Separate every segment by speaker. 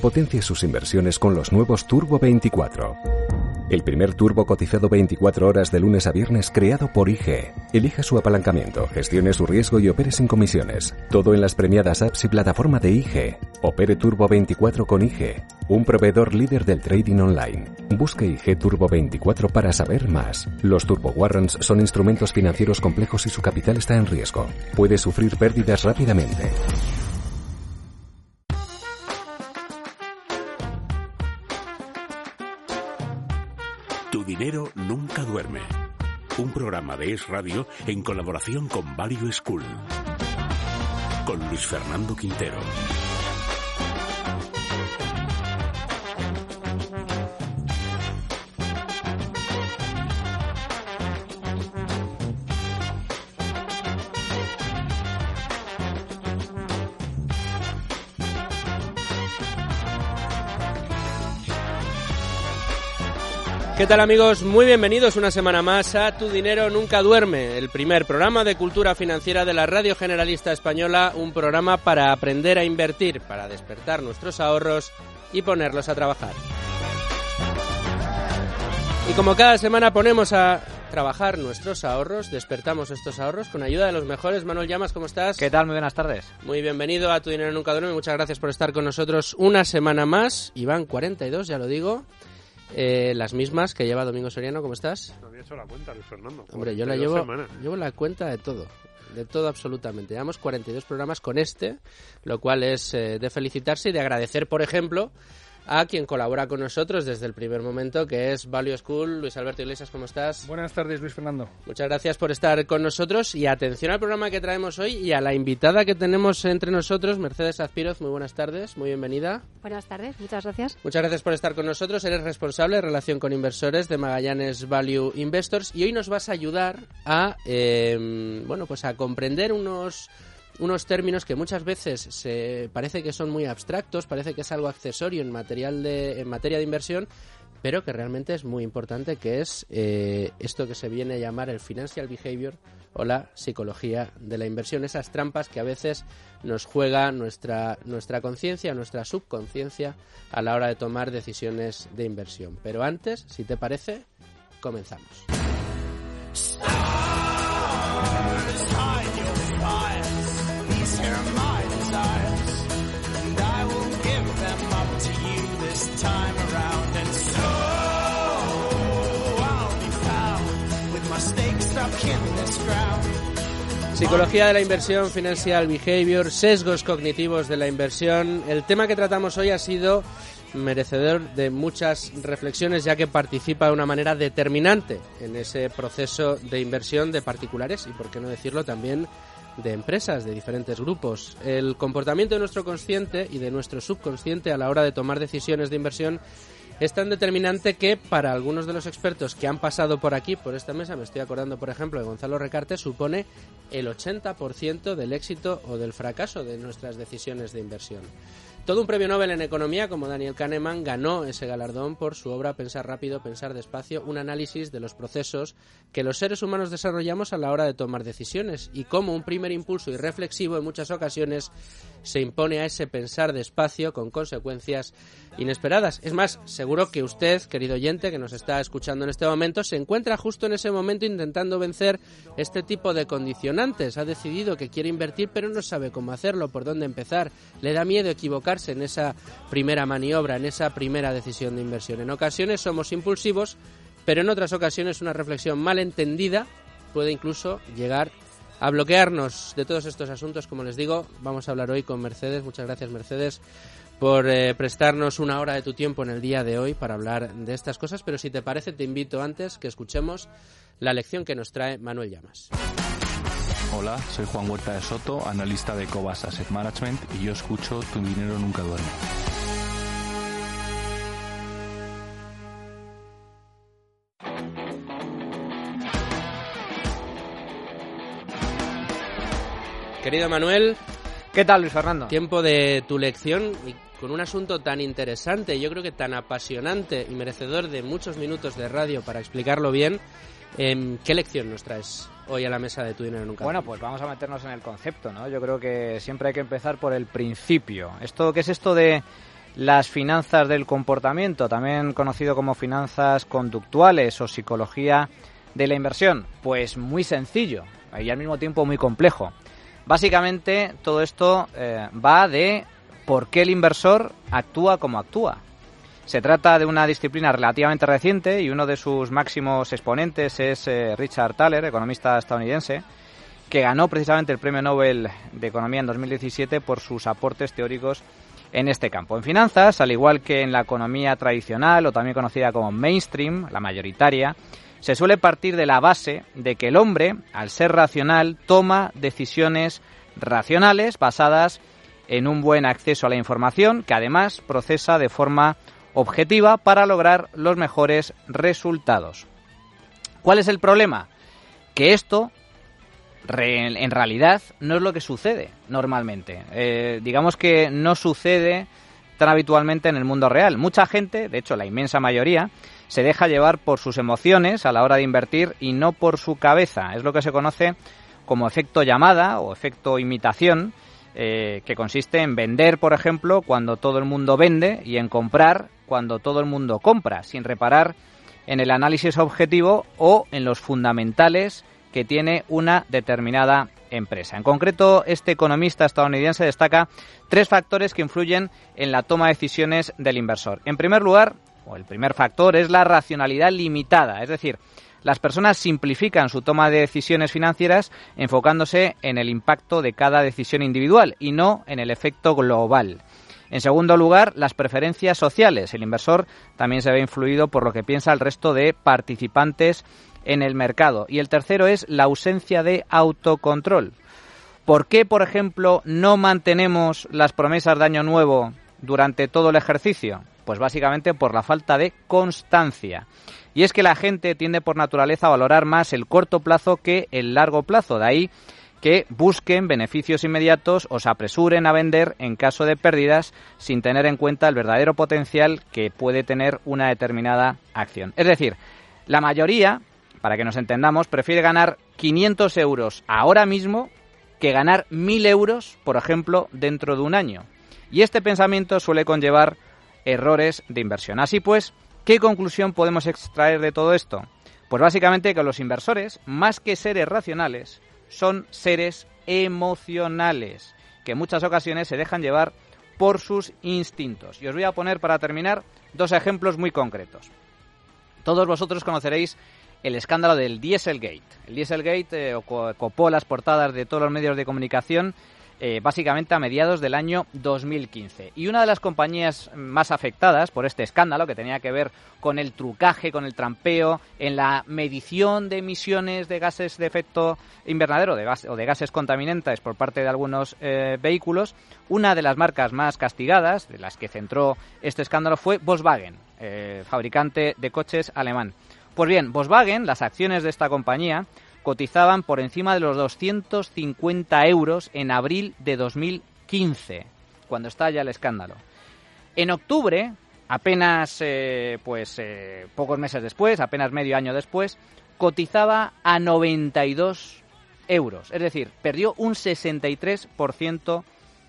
Speaker 1: potencie sus inversiones con los nuevos Turbo 24. El primer turbo cotizado 24 horas de lunes a viernes creado por IG. Elija su apalancamiento, gestione su riesgo y opere sin comisiones. Todo en las premiadas apps y plataforma de IG. Opere Turbo 24 con IG, un proveedor líder del trading online. Busque IG Turbo 24 para saber más. Los Turbo Warrants son instrumentos financieros complejos y su capital está en riesgo. Puede sufrir pérdidas rápidamente.
Speaker 2: Tu dinero nunca duerme. Un programa de Es Radio en colaboración con Value School. Con Luis Fernando Quintero.
Speaker 3: ¿Qué tal, amigos? Muy bienvenidos una semana más a Tu Dinero Nunca Duerme, el primer programa de cultura financiera de la Radio Generalista Española, un programa para aprender a invertir, para despertar nuestros ahorros y ponerlos a trabajar. Y como cada semana ponemos a trabajar nuestros ahorros, despertamos estos ahorros con ayuda de los mejores. Manuel Llamas, ¿cómo estás?
Speaker 4: ¿Qué tal? Muy buenas tardes.
Speaker 3: Muy bienvenido a Tu Dinero Nunca Duerme, muchas gracias por estar con nosotros una semana más. Y van 42, ya lo digo. Las mismas que lleva Domingo Soriano, ¿cómo estás?
Speaker 5: No había hecho la cuenta, Luis Fernando.
Speaker 3: Hombre, yo la llevo la cuenta de todo absolutamente. Llevamos 42 programas con este, lo cual es de felicitarse y de agradecer, por ejemplo, a quien colabora con nosotros desde el primer momento, que es Value School. Luis Alberto Iglesias, ¿cómo estás?
Speaker 5: Buenas tardes, Luis Fernando.
Speaker 3: Muchas gracias por estar con nosotros y atención al programa que traemos hoy y a la invitada que tenemos entre nosotros, Mercedes Azpiroz. Muy buenas tardes, muy bienvenida.
Speaker 6: Buenas tardes, muchas gracias.
Speaker 3: Muchas gracias por estar con nosotros. Eres responsable de relación con inversores de Magallanes Value Investors y hoy nos vas a ayudar a, pues a comprender unos términos que muchas veces parece que son muy abstractos, parece que es algo accesorio en materia de inversión, pero que realmente es muy importante, que es esto que se viene a llamar el financial behavior o la psicología de la inversión, esas trampas que a veces nos juega nuestra conciencia, nuestra subconsciencia a la hora de tomar decisiones de inversión. Pero antes, si te parece, comenzamos. Psicología de la inversión, financial behavior, sesgos cognitivos de la inversión. El tema que tratamos hoy ha sido merecedor de muchas reflexiones, ya que participa de una manera determinante en ese proceso de inversión de particulares y, por qué no decirlo, también de empresas, de diferentes grupos. El comportamiento de nuestro consciente y de nuestro subconsciente a la hora de tomar decisiones de inversión es tan determinante que para algunos de los expertos que han pasado por aquí, por esta mesa, me estoy acordando, por ejemplo, de Gonzalo Recarte, supone el 80% del éxito o del fracaso de nuestras decisiones de inversión. Todo un premio Nobel en economía como Daniel Kahneman ganó ese galardón por su obra Pensar rápido, pensar despacio, un análisis de los procesos que los seres humanos desarrollamos a la hora de tomar decisiones y cómo un primer impulso irreflexivo en muchas ocasiones se impone a ese pensar despacio con consecuencias inesperadas. Es más, seguro que usted, querido oyente que nos está escuchando en este momento, se encuentra justo en ese momento intentando vencer este tipo de condicionantes. Ha decidido que quiere invertir pero no sabe cómo hacerlo, por dónde empezar. Le da miedo equivocarse en esa primera maniobra, en esa primera decisión de inversión. En ocasiones somos impulsivos, pero en otras ocasiones una reflexión mal entendida puede incluso llegar a bloquearnos. De todos estos asuntos, como les digo, vamos a hablar hoy con Mercedes. Muchas gracias, Mercedes, por prestarnos una hora de tu tiempo en el día de hoy para hablar de estas cosas, pero si te parece te invito antes que escuchemos la lección que nos trae Manuel Llamas.
Speaker 7: Hola, soy Juan Huerta de Soto, analista de Cobas Asset Management, y yo escucho Tu Dinero Nunca Duerme.
Speaker 3: Querido Manuel,
Speaker 4: ¿qué tal, Luis Fernando?
Speaker 3: Tiempo de tu lección y con un asunto tan interesante, yo creo que tan apasionante y merecedor de muchos minutos de radio para explicarlo bien. ¿Qué lección nos traes hoy a la mesa de Tu Dinero Nunca?
Speaker 4: Bueno, pues vamos a meternos en el concepto, ¿no? Yo creo que siempre hay que empezar por el principio. ¿Qué es esto de las finanzas del comportamiento, también conocido como finanzas conductuales o psicología de la inversión? Pues muy sencillo y al mismo tiempo muy complejo. Básicamente todo esto va de por qué el inversor actúa como actúa. Se trata de una disciplina relativamente reciente y uno de sus máximos exponentes es Richard Thaler, economista estadounidense, que ganó precisamente el Premio Nobel de Economía en 2017 por sus aportes teóricos en este campo. En finanzas, al igual que en la economía tradicional o también conocida como mainstream, la mayoritaria, se suele partir de la base de que el hombre, al ser racional, toma decisiones racionales basadas en un buen acceso a la información que además procesa de forma objetiva para lograr los mejores resultados. ¿Cuál es el problema? Que esto en realidad no es lo que sucede normalmente. Digamos que no sucede tan habitualmente en el mundo real. Mucha gente, de hecho la inmensa mayoría, se deja llevar por sus emociones a la hora de invertir y no por su cabeza. Es lo que se conoce como efecto llamada o efecto imitación, que consiste en vender, por ejemplo, cuando todo el mundo vende y en comprar cuando todo el mundo compra, sin reparar en el análisis objetivo o en los fundamentales que tiene una determinada empresa. En concreto, este economista estadounidense destaca 3 factores que influyen en la toma de decisiones del inversor. En primer lugar, o el primer factor, es la racionalidad limitada, es decir, las personas simplifican su toma de decisiones financieras enfocándose en el impacto de cada decisión individual y no en el efecto global. En segundo lugar, las preferencias sociales. El inversor también se ve influido por lo que piensa el resto de participantes en el mercado. Y el tercero es la ausencia de autocontrol. ¿Por qué, por ejemplo, no mantenemos las promesas de Año Nuevo durante todo el ejercicio? Pues básicamente por la falta de constancia. Y es que la gente tiende por naturaleza a valorar más el corto plazo que el largo plazo. De ahí que busquen beneficios inmediatos o se apresuren a vender en caso de pérdidas sin tener en cuenta el verdadero potencial que puede tener una determinada acción. Es decir, la mayoría, para que nos entendamos, prefiere ganar 500 euros ahora mismo que ganar 1.000 euros, por ejemplo, dentro de un año. Y este pensamiento suele conllevar errores de inversión. Así pues, ¿qué conclusión podemos extraer de todo esto? Pues básicamente que los inversores, más que seres racionales, son seres emocionales, que en muchas ocasiones se dejan llevar por sus instintos. Y os voy a poner, para terminar, 2 ejemplos muy concretos. Todos vosotros conoceréis el escándalo del Dieselgate. El Dieselgate copó las portadas de todos los medios de comunicación básicamente a mediados del año 2015. Y una de las compañías más afectadas por este escándalo, que tenía que ver con el trucaje, con el trampeo, en la medición de emisiones de gases de efecto invernadero o de gases contaminantes por parte de algunos vehículos, una de las marcas más castigadas, de las que centró este escándalo, fue Volkswagen, fabricante de coches alemán. Pues bien, Volkswagen, las acciones de esta compañía, cotizaban por encima de los 250 euros en abril de 2015, cuando estalla el escándalo. En octubre, apenas pocos meses después, apenas medio año después, cotizaba a 92 euros. Es decir, perdió un 63%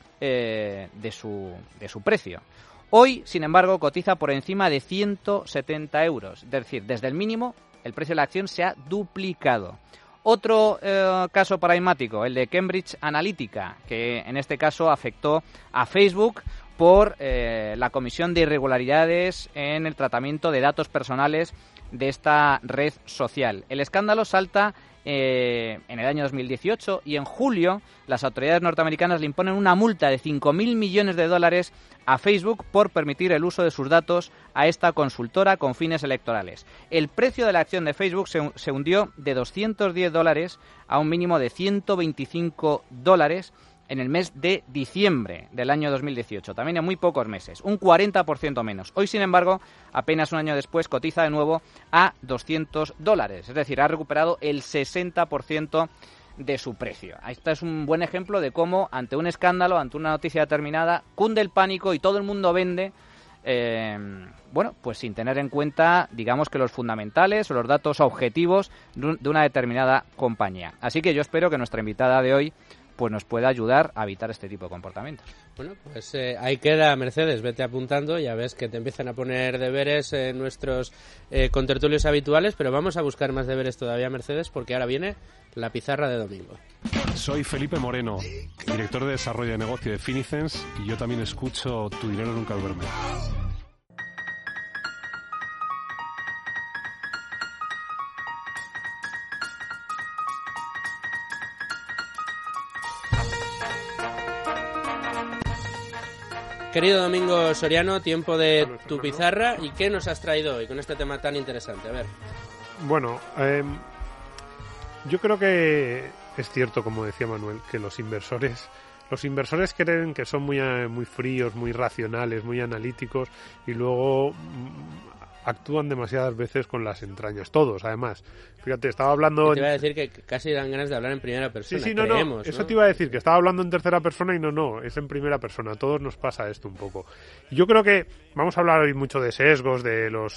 Speaker 4: de su precio. Hoy, sin embargo, cotiza por encima de 170 euros. Es decir, desde el mínimo, el precio de la acción se ha duplicado. Otro caso paradigmático, el de Cambridge Analytica, que en este caso afectó a Facebook por la comisión de irregularidades en el tratamiento de datos personales de esta red social. El escándalo salta en el año 2018 y en julio las autoridades norteamericanas le imponen una multa de 5.000 millones de dólares a Facebook por permitir el uso de sus datos a esta consultora con fines electorales. El precio de la acción de Facebook se hundió de $210 a un mínimo de $125 en el mes de diciembre del año 2018, también en muy pocos meses, un 40% menos. Hoy, sin embargo, apenas un año después, cotiza de nuevo a $200, es decir, ha recuperado el 60% de su precio. Este es un buen ejemplo de cómo, ante un escándalo, ante una noticia determinada, cunde el pánico y todo el mundo vende, pues sin tener en cuenta, digamos, que los fundamentales o los datos objetivos de una determinada compañía. Así que yo espero que nuestra invitada de hoy pues nos puede ayudar a evitar este tipo de comportamientos.
Speaker 3: Bueno, pues ahí queda, Mercedes, vete apuntando, ya ves que te empiezan a poner deberes nuestros contertulios habituales, pero vamos a buscar más deberes todavía, Mercedes, porque ahora viene la pizarra de domingo.
Speaker 5: Soy Felipe Moreno, director de desarrollo de negocio de Finicens, y yo también escucho Tu dinero nunca duerme.
Speaker 3: Querido Domingo Soriano, tiempo de tu pizarra. ¿Y qué nos has traído hoy con este tema tan interesante? A ver.
Speaker 5: Bueno, yo creo que es cierto, como decía Manuel, que los inversores creen que son muy fríos, muy racionales, muy analíticos, y luego actúan demasiadas veces con las entrañas. Todos, además. Fíjate, estaba hablando...
Speaker 3: Te iba a decir que casi dan ganas de hablar en primera persona.
Speaker 5: Sí,
Speaker 3: creemos,
Speaker 5: no. Eso
Speaker 3: ¿no?
Speaker 5: te iba a decir, que estaba hablando en tercera persona y no, es en primera persona. A todos nos pasa esto un poco. Yo creo que vamos a hablar hoy mucho de sesgos, de los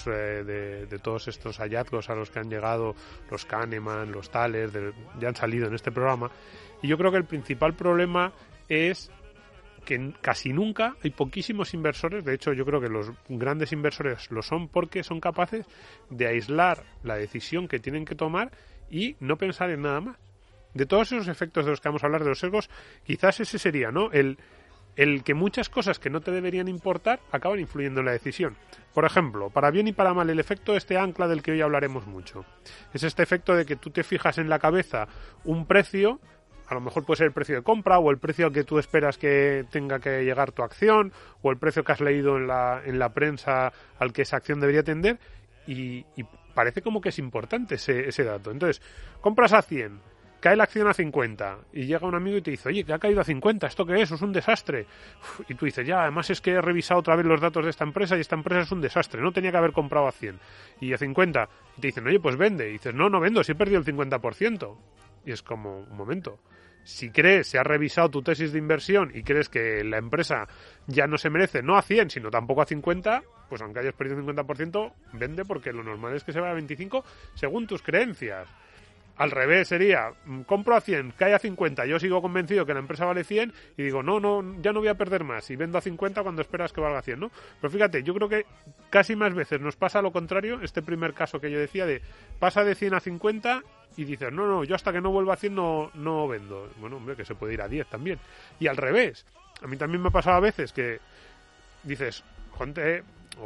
Speaker 5: de todos estos hallazgos a los que han llegado los Kahneman, los Thaler, ya han salido en este programa. Y yo creo que el principal problema es que casi nunca hay poquísimos inversores, de hecho yo creo que los grandes inversores lo son porque son capaces de aislar la decisión que tienen que tomar y no pensar en nada más. De todos esos efectos de los que vamos a hablar, de los sesgos, quizás ese sería, ¿no? El que muchas cosas que no te deberían importar acaban influyendo en la decisión. Por ejemplo, para bien y para mal, el efecto ancla del que hoy hablaremos mucho. Es este efecto de que tú te fijas en la cabeza un precio. A lo mejor puede ser el precio de compra o el precio al que tú esperas que tenga que llegar tu acción o el precio que has leído en la prensa al que esa acción debería tender y parece como que es importante ese dato. Entonces, compras a 100, cae la acción a 50 y llega un amigo y te dice, oye, que ha caído a 50, ¿esto qué es? Eso es un desastre. Y tú dices, ya, además es que he revisado otra vez los datos de esta empresa y esta empresa es un desastre, no tenía que haber comprado a 100 y a 50. Y te dicen, oye, pues vende. Y dices, no vendo, si he perdido el 50%. Y es como, un momento, si has revisado tu tesis de inversión y crees que la empresa ya no se merece, no a 100, sino tampoco a 50, pues aunque hayas perdido el 50%, vende, porque lo normal es que se vaya a 25 según tus creencias. Al revés sería, compro a 100, cae a 50, yo sigo convencido que la empresa vale 100 y digo, no, ya no voy a perder más y vendo a 50 cuando esperas que valga 100, ¿no? Pero fíjate, yo creo que casi más veces nos pasa lo contrario, este primer caso que yo decía de pasa de 100 a 50 y dices, no, yo hasta que no vuelva a 100 no vendo. Bueno, hombre, que se puede ir a 10 también. Y al revés, a mí también me ha pasado a veces que dices, gente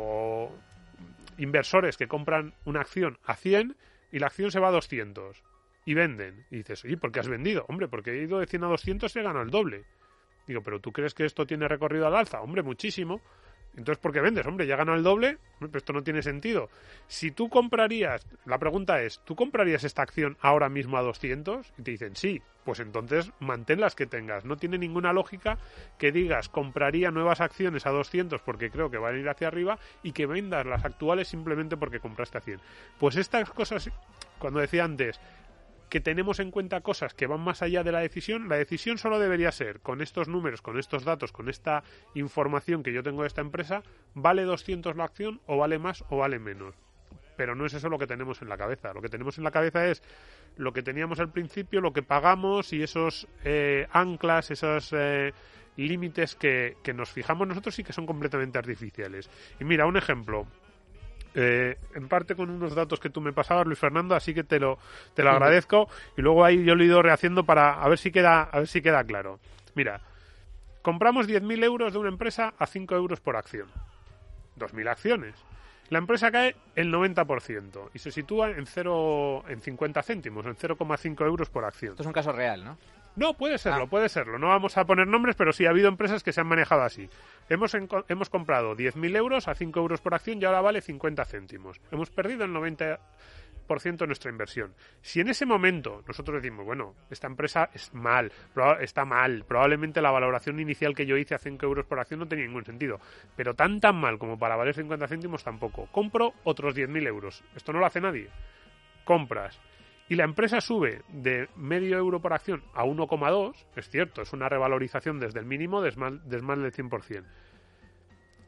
Speaker 5: o inversores que compran una acción a 100 y la acción se va a 200. Y venden. Y dices, oye, ¿por qué has vendido? Hombre, porque he ido de 100 a 200 y he ganado el doble. Digo, ¿pero tú crees que esto tiene recorrido al alza? Hombre, muchísimo. Entonces, ¿por qué vendes? Hombre, ya he ganado el doble. Pero esto no tiene sentido. Si tú comprarías, la pregunta es, ¿tú comprarías esta acción ahora mismo a 200? Y te dicen, sí. Pues entonces, mantén las que tengas. No tiene ninguna lógica que digas, compraría nuevas acciones a 200 porque creo que van a ir hacia arriba y que vendas las actuales simplemente porque compraste a 100. Pues estas cosas, cuando decía antes que tenemos en cuenta cosas que van más allá de la decisión solo debería ser, con estos números, con estos datos, con esta información que yo tengo de esta empresa, ¿vale 200 la acción o vale más o vale menos? Pero no es eso lo que tenemos en la cabeza. Lo que tenemos en la cabeza es lo que teníamos al principio, lo que pagamos y esos anclas, esos límites que nos fijamos nosotros y que son completamente artificiales. Y mira, un ejemplo. En parte con unos datos que tú me pasabas, Luis Fernando, así que te lo agradezco, y luego ahí yo lo he ido rehaciendo para a ver si queda claro. Mira, compramos 10.000 euros de una empresa a 5 euros por acción, 2.000 acciones. La empresa cae el 90% y se sitúa en 50 céntimos, en 0,5 euros por acción.
Speaker 4: Esto es un caso real, ¿no?
Speaker 5: No, puede serlo. No vamos a poner nombres, pero sí ha habido empresas que se han manejado así. Hemos comprado 10.000 euros a 5 euros por acción y ahora vale 50 céntimos. Hemos perdido el 90% de nuestra inversión. Si en ese momento nosotros decimos, bueno, esta empresa está mal, probablemente la valoración inicial que yo hice a 5 euros por acción no tenía ningún sentido, pero tan mal como para valer 50 céntimos tampoco. Compro otros 10.000 euros. Esto no lo hace nadie. Compras. Y la empresa sube de medio euro por acción a 1,2, es cierto, es una revalorización desde el mínimo de más del 100%.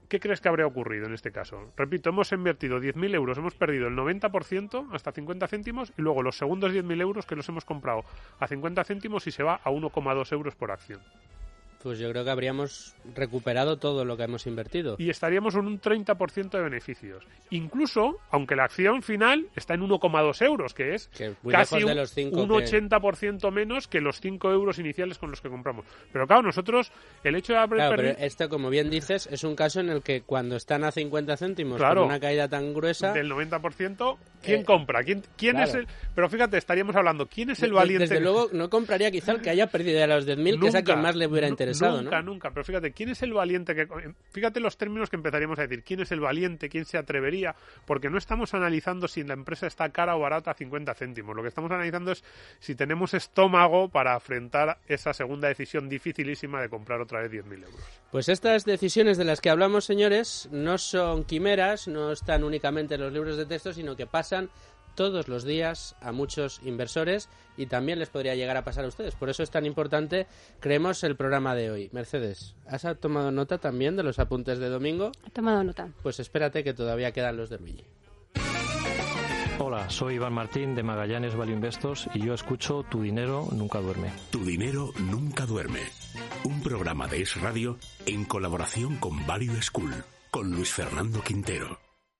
Speaker 5: ¿qué crees que habría ocurrido en este caso? Repito, hemos invertido 10.000 euros, hemos perdido el 90% hasta 50 céntimos y luego los segundos 10.000 euros que los hemos comprado a 50 céntimos y se va a 1,2 euros por acción.
Speaker 3: Pues yo creo que habríamos recuperado todo lo que hemos invertido.
Speaker 5: Y estaríamos en un 30% de beneficios. Incluso, aunque la acción final está en 1,2 euros, que es casi
Speaker 3: de los 5
Speaker 5: un 80% menos que los 5 euros iniciales con los que compramos. Pero claro, nosotros, el hecho de haber
Speaker 3: perdido... Pero esto, como bien dices, es un caso en el que cuando están a 50 céntimos con una caída tan gruesa...
Speaker 5: Del 90%, ¿quién compra? ¿Quién es el...? Pero fíjate, estaríamos hablando, ¿quién es el valiente?
Speaker 3: Desde luego, no compraría quizá el que haya perdido ya los 10.000, que es a quien más le hubiera interesado.
Speaker 5: Nunca, pero fíjate, ¿quién es el valiente? Fíjate los términos que empezaríamos a decir, ¿quién es el valiente? ¿Quién se atrevería? Porque no estamos analizando si la empresa está cara o barata a 50 céntimos, lo que estamos analizando es si tenemos estómago para afrontar esa segunda decisión dificilísima de comprar otra vez 10.000 euros.
Speaker 3: Pues estas decisiones de las que hablamos, señores, no son quimeras, no están únicamente en los libros de texto, sino que pasan todos los días a muchos inversores y también les podría llegar a pasar a ustedes. Por eso es tan importante, creemos, el programa de hoy. Mercedes, ¿has tomado nota también de los apuntes de domingo?
Speaker 6: He tomado nota.
Speaker 3: Pues espérate que todavía quedan los de Luigi.
Speaker 8: Hola, soy Iván Martín de Magallanes Value Investors y yo escucho Tu Dinero Nunca Duerme.
Speaker 2: Tu Dinero Nunca Duerme. Un programa de Es Radio en colaboración con Value School, con Luis Fernando Quintero.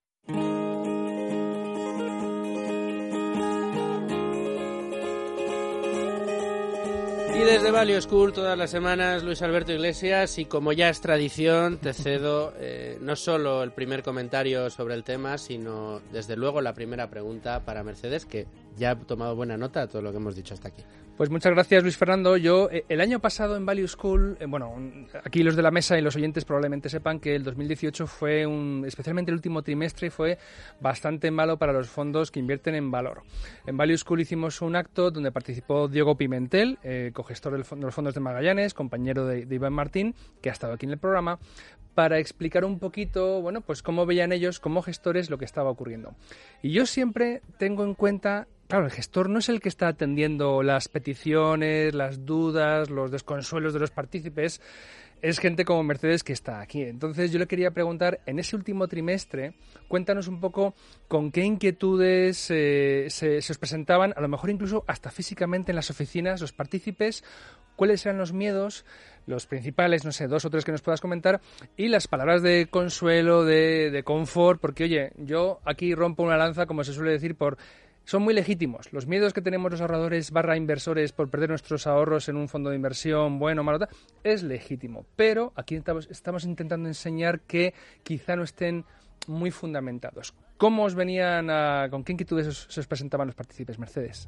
Speaker 3: Y desde Value School todas las semanas, Luis Alberto Iglesias, y como ya es tradición, te cedo no solo el primer comentario sobre el tema, sino desde luego la primera pregunta para Mercedes, que ya ha tomado buena nota de todo lo que hemos dicho hasta aquí.
Speaker 9: Pues muchas gracias, Luis Fernando. Yo, el año pasado en Value School, aquí los de la mesa y los oyentes probablemente sepan que el 2018 fue especialmente el último trimestre, fue bastante malo para los fondos que invierten en valor. En Value School hicimos un acto donde participó Diego Pimentel, cogestor de los fondos de Magallanes, compañero de Iván Martín, que ha estado aquí en el programa, para explicar un poquito, pues cómo veían ellos, como gestores, lo que estaba ocurriendo. Y yo siempre tengo en cuenta... Claro, el gestor no es el que está atendiendo las peticiones, las dudas, los desconsuelos de los partícipes, es gente como Mercedes que está aquí. Entonces yo le quería preguntar, en ese último trimestre, cuéntanos un poco con qué inquietudes se os presentaban, a lo mejor incluso hasta físicamente en las oficinas, los partícipes, cuáles eran los miedos, los principales, 2 o 3 que nos puedas comentar, y las palabras de consuelo, de confort, porque oye, yo aquí rompo una lanza, como se suele decir, son muy legítimos. Los miedos que tenemos los ahorradores / inversores por perder nuestros ahorros en un fondo de inversión, bueno o malo, es legítimo. Pero aquí estamos intentando enseñar que quizá no estén muy fundamentados. ¿Cómo os venían con qué inquietudes se os presentaban los partícipes, Mercedes?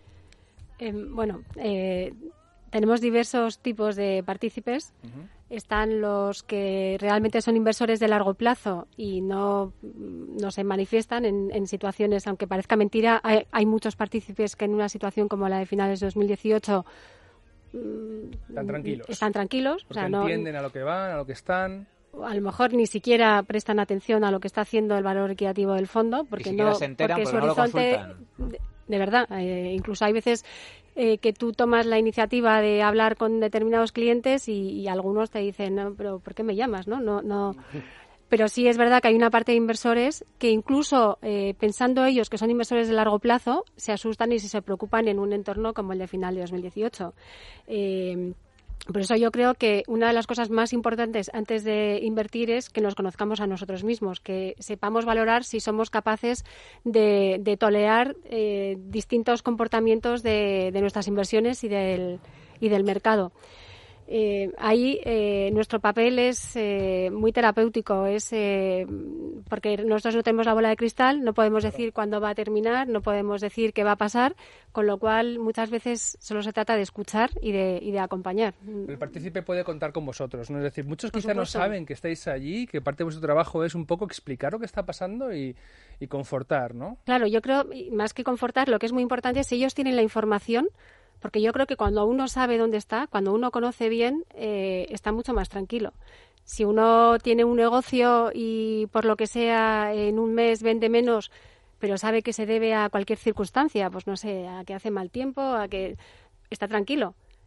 Speaker 6: Tenemos diversos tipos de partícipes. Uh-huh. Están los que realmente son inversores de largo plazo y no se manifiestan en situaciones, aunque parezca mentira, hay muchos partícipes que en una situación como la de finales de 2018 están tranquilos.
Speaker 9: Porque entienden a lo que van, a lo que están.
Speaker 6: A lo mejor ni siquiera prestan atención a lo que está haciendo el valor equitativo del fondo, porque
Speaker 4: no se enteran,
Speaker 6: porque su horizonte, de verdad, incluso hay veces que tú tomas la iniciativa de hablar con determinados clientes y algunos te dicen, no, pero ¿por qué me llamas? No. Pero sí es verdad que hay una parte de inversores que incluso pensando ellos que son inversores de largo plazo, se asustan y se preocupan en un entorno como el de final de 2018. Por eso yo creo que una de las cosas más importantes antes de invertir es que nos conozcamos a nosotros mismos, que sepamos valorar si somos capaces de tolerar distintos comportamientos de nuestras inversiones y del mercado. Ahí nuestro papel es muy terapéutico, porque nosotros no tenemos la bola de cristal, no podemos decir cuándo va a terminar, no podemos decir qué va a pasar, con lo cual muchas veces solo se trata de escuchar y de acompañar.
Speaker 9: El partícipe puede contar con vosotros, ¿no? Es decir, muchos quizá no saben que estáis allí, que parte de vuestro trabajo es un poco explicar lo que está pasando y confortar, ¿no?
Speaker 6: Claro, yo creo, más que confortar, lo que es muy importante es si ellos tienen la información. Porque yo creo que cuando uno sabe dónde está, cuando uno conoce bien, está mucho más tranquilo. Si uno tiene un negocio y por lo que sea en un mes vende menos, pero sabe que se debe a cualquier circunstancia, pues no sé, a que hace mal tiempo, a que está tranquilo.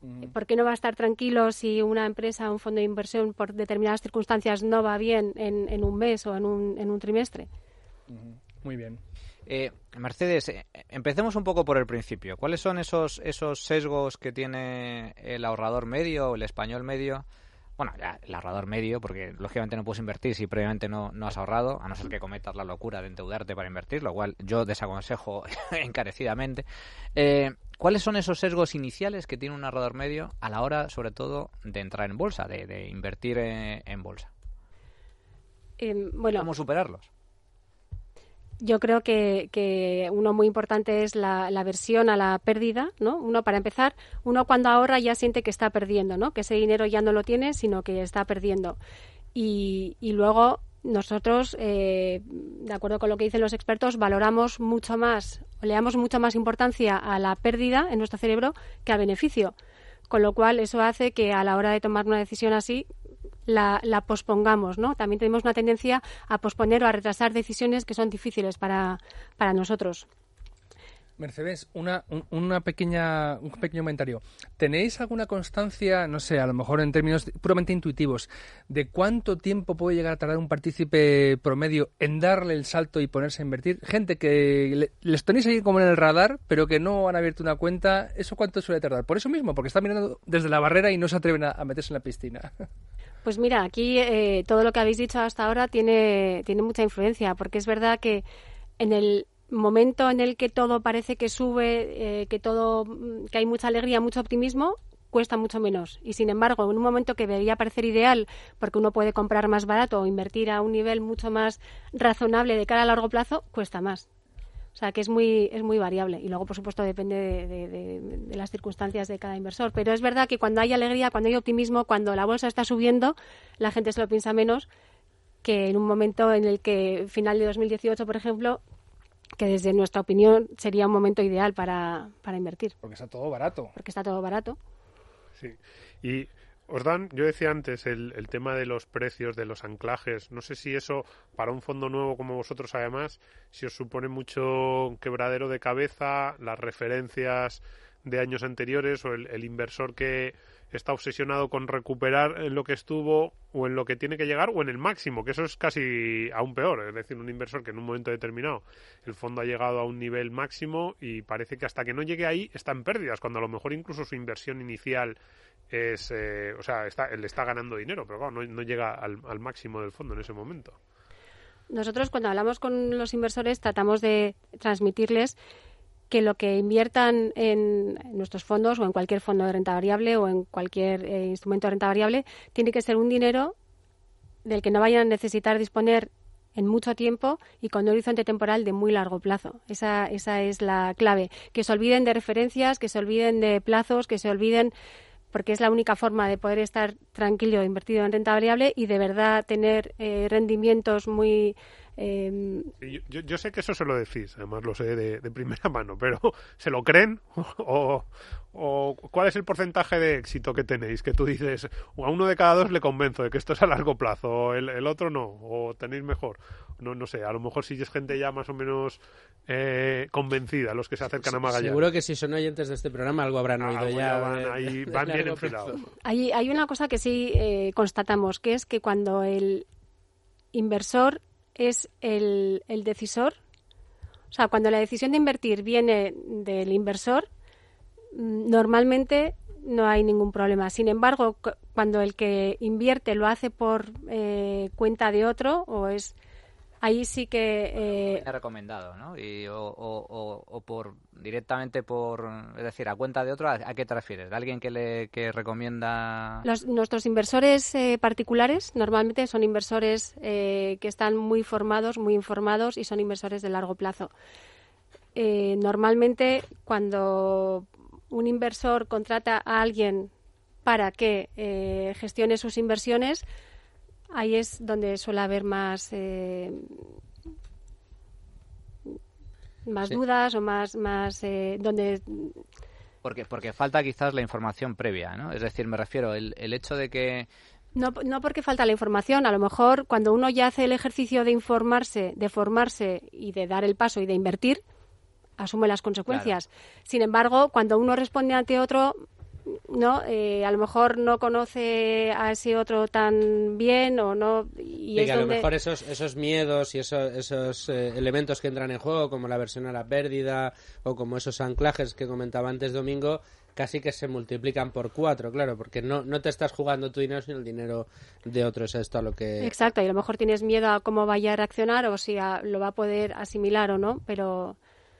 Speaker 6: ¿Por qué no va a estar tranquilo si una empresa, un fondo de inversión, por determinadas circunstancias no va bien en un mes o en un trimestre?
Speaker 9: Muy bien.
Speaker 4: Mercedes, empecemos un poco por el principio. ¿Cuáles son esos sesgos que tiene el ahorrador medio o el español medio? Bueno, ya el ahorrador medio, porque lógicamente no puedes invertir si previamente no has ahorrado, a no ser que cometas la locura de endeudarte para invertir, lo cual yo desaconsejo encarecidamente. ¿Cuáles son esos sesgos iniciales que tiene un ahorrador medio a la hora, sobre todo, de entrar en bolsa, de invertir en bolsa? ¿Cómo superarlos?
Speaker 6: Yo creo que uno muy importante es la aversión a la pérdida, ¿no? Uno, para empezar, cuando ahorra ya siente que está perdiendo, ¿no? Que ese dinero ya no lo tiene, sino que está perdiendo. Y luego nosotros, de acuerdo con lo que dicen los expertos, valoramos mucho más, le damos mucha más importancia a la pérdida en nuestro cerebro que al beneficio. Con lo cual, eso hace que a la hora de tomar una decisión así, la pospongamos, ¿no? También tenemos una tendencia a posponer o a retrasar decisiones que son difíciles para nosotros.
Speaker 9: Mercedes, un pequeño comentario. ¿Tenéis alguna constancia, no sé, a lo mejor en términos puramente intuitivos, de cuánto tiempo puede llegar a tardar un partícipe promedio en darle el salto y ponerse a invertir? Gente que les tenéis ahí como en el radar, pero que no han abierto una cuenta, ¿eso cuánto suele tardar? Por eso mismo, porque están mirando desde la barrera y no se atreven a meterse en la piscina.
Speaker 6: Pues mira, aquí todo lo que habéis dicho hasta ahora tiene mucha influencia, porque es verdad que en el momento en el que todo parece que sube, que hay mucha alegría, mucho optimismo, cuesta mucho menos. Y sin embargo, en un momento que debería parecer ideal, porque uno puede comprar más barato o invertir a un nivel mucho más razonable de cara a largo plazo, cuesta más. O sea, que es muy variable. Y luego, por supuesto, depende de las circunstancias de cada inversor. Pero es verdad que cuando hay alegría, cuando hay optimismo, cuando la bolsa está subiendo, la gente se lo piensa menos que en un momento en el que, final de 2018, por ejemplo, que desde nuestra opinión sería un momento ideal para invertir.
Speaker 9: Porque está todo barato.
Speaker 6: Porque está todo barato.
Speaker 5: Sí. Y os dan, yo decía antes, el tema de los precios, de los anclajes. No sé si eso, para un fondo nuevo como vosotros además, si os supone mucho quebradero de cabeza, las referencias de años anteriores o el inversor que está obsesionado con recuperar en lo que estuvo o en lo que tiene que llegar o en el máximo, que eso es casi aún peor. Es decir, un inversor que en un momento determinado el fondo ha llegado a un nivel máximo y parece que hasta que no llegue ahí está en pérdidas, cuando a lo mejor incluso su inversión inicial es, le está ganando dinero, pero claro, no llega al máximo del fondo en ese momento.
Speaker 6: Nosotros, cuando hablamos con los inversores, tratamos de transmitirles que lo que inviertan en nuestros fondos o en cualquier fondo de renta variable o en cualquier instrumento de renta variable tiene que ser un dinero del que no vayan a necesitar disponer en mucho tiempo y con un horizonte temporal de muy largo plazo. Esa es la clave. Que se olviden de referencias, que se olviden de plazos, que se olviden, porque es la única forma de poder estar tranquilo invertido en renta variable y de verdad tener rendimientos muy...
Speaker 5: Yo sé que eso se lo decís, además lo sé de primera mano, pero ¿se lo creen? ¿O cuál es el porcentaje de éxito que tenéis? Que tú dices, a 1 de cada 2 le convenzo de que esto es a largo plazo, o el otro no, o tenéis mejor. No sé, a lo mejor si es gente ya más o menos convencida, los que se acercan a Magallanes.
Speaker 3: Seguro que si son oyentes de este programa algo habrán oído ya.
Speaker 5: Van bien enfilados.
Speaker 6: Hay una cosa que sí constatamos, que es que cuando el inversor es el decisor, o sea, cuando la decisión de invertir viene del inversor, normalmente no hay ningún problema. Sin embargo, cuando el que invierte lo hace por cuenta de otro, ahí sí que...
Speaker 4: recomendado, ¿no? O por directamente es decir, a cuenta de otro, ¿a qué te refieres? ¿De alguien que recomienda...?
Speaker 6: Nuestros inversores particulares normalmente son inversores que están muy formados, muy informados y son inversores de largo plazo. Normalmente, cuando un inversor contrata a alguien para que gestione sus inversiones, ahí es donde suele haber más dudas o más donde...
Speaker 4: Porque falta quizás la información previa, ¿no? Es decir, me refiero, el hecho de que...
Speaker 6: No porque falta la información. A lo mejor cuando uno ya hace el ejercicio de informarse, de formarse y de dar el paso y de invertir, asume las consecuencias. Claro. Sin embargo, cuando uno responde ante otro, ¿no? A lo mejor no conoce a ese otro tan bien o no. Y es
Speaker 3: que a
Speaker 6: donde...
Speaker 3: lo mejor esos miedos y esos elementos que entran en juego, como la aversión a la pérdida o como esos anclajes que comentaba antes Domingo, casi que se multiplican por 4, claro, porque no te estás jugando tu dinero, sino el dinero de otros. Esto a lo que...
Speaker 6: Exacto, y a lo mejor tienes miedo a cómo vaya a reaccionar o si lo va a poder asimilar o no, pero...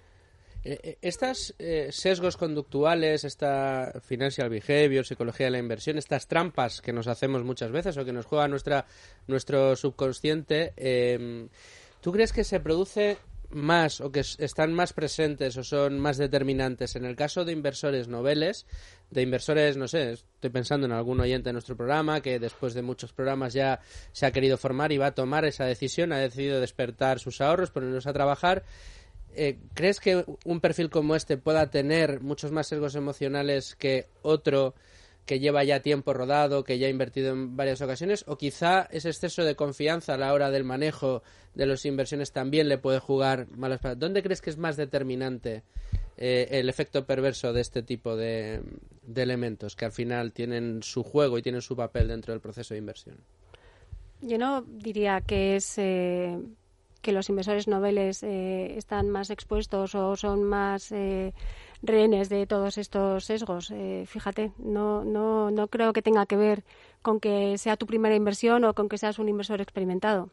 Speaker 3: Estos sesgos conductuales, esta financial behavior, psicología de la inversión, estas trampas que nos hacemos muchas veces o que nos juega nuestro subconsciente, ¿tú crees que se produce más o que están más presentes o son más determinantes en el caso de inversores noveles, de inversores, no sé, estoy pensando en algún oyente de nuestro programa que después de muchos programas ya se ha querido formar y va a tomar esa decisión, ha decidido despertar sus ahorros, ponerlos a trabajar? ¿Crees que un perfil como este pueda tener muchos más sesgos emocionales que otro que lleva ya tiempo rodado, que ya ha invertido en varias ocasiones? ¿O quizá ese exceso de confianza a la hora del manejo de las inversiones también le puede jugar malas pasadas? ¿Dónde crees que es más determinante el efecto perverso de este tipo de elementos que al final tienen su juego y tienen su papel dentro del proceso de inversión?
Speaker 6: Yo no diría que es... que los inversores noveles están más expuestos o son más rehenes de todos estos sesgos. Fíjate, no creo que tenga que ver con que sea tu primera inversión o con que seas un inversor experimentado.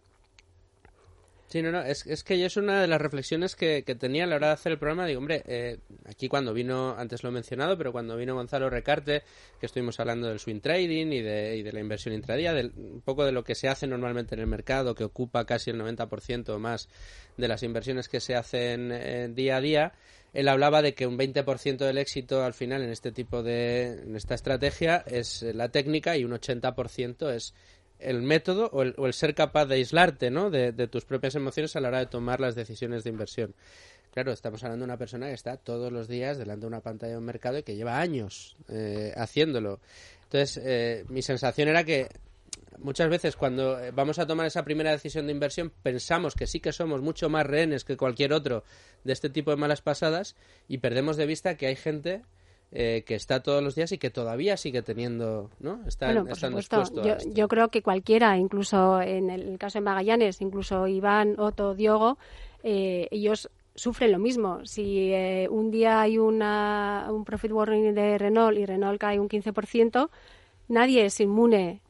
Speaker 3: Sí, es que es una de las reflexiones que tenía a la hora de hacer el programa. Digo, hombre, aquí cuando vino, antes lo he mencionado, pero cuando vino Gonzalo Recarte, que estuvimos hablando del swing trading y de la inversión intradía, un poco de lo que se hace normalmente en el mercado, que ocupa casi el 90% o más de las inversiones que se hacen día a día, él hablaba de que un 20% del éxito al final en esta estrategia es la técnica y un 80% es el método o el ser capaz de aislarte, ¿no?, de tus propias emociones a la hora de tomar las decisiones de inversión. Claro, estamos hablando de una persona que está todos los días delante de una pantalla de un mercado y que lleva años haciéndolo. Entonces, mi sensación era que muchas veces cuando vamos a tomar esa primera decisión de inversión pensamos que sí que somos mucho más rehenes que cualquier otro de este tipo de malas pasadas y perdemos de vista que hay gente que está todos los días y que todavía sigue teniendo, ¿no? Están expuestos a esto.
Speaker 6: Yo creo que cualquiera, incluso en el caso de Magallanes, incluso Iván, Otto, Diogo, ellos sufren lo mismo. Si un día hay un profit warning de Renault y Renault cae un 15%, nadie es inmune.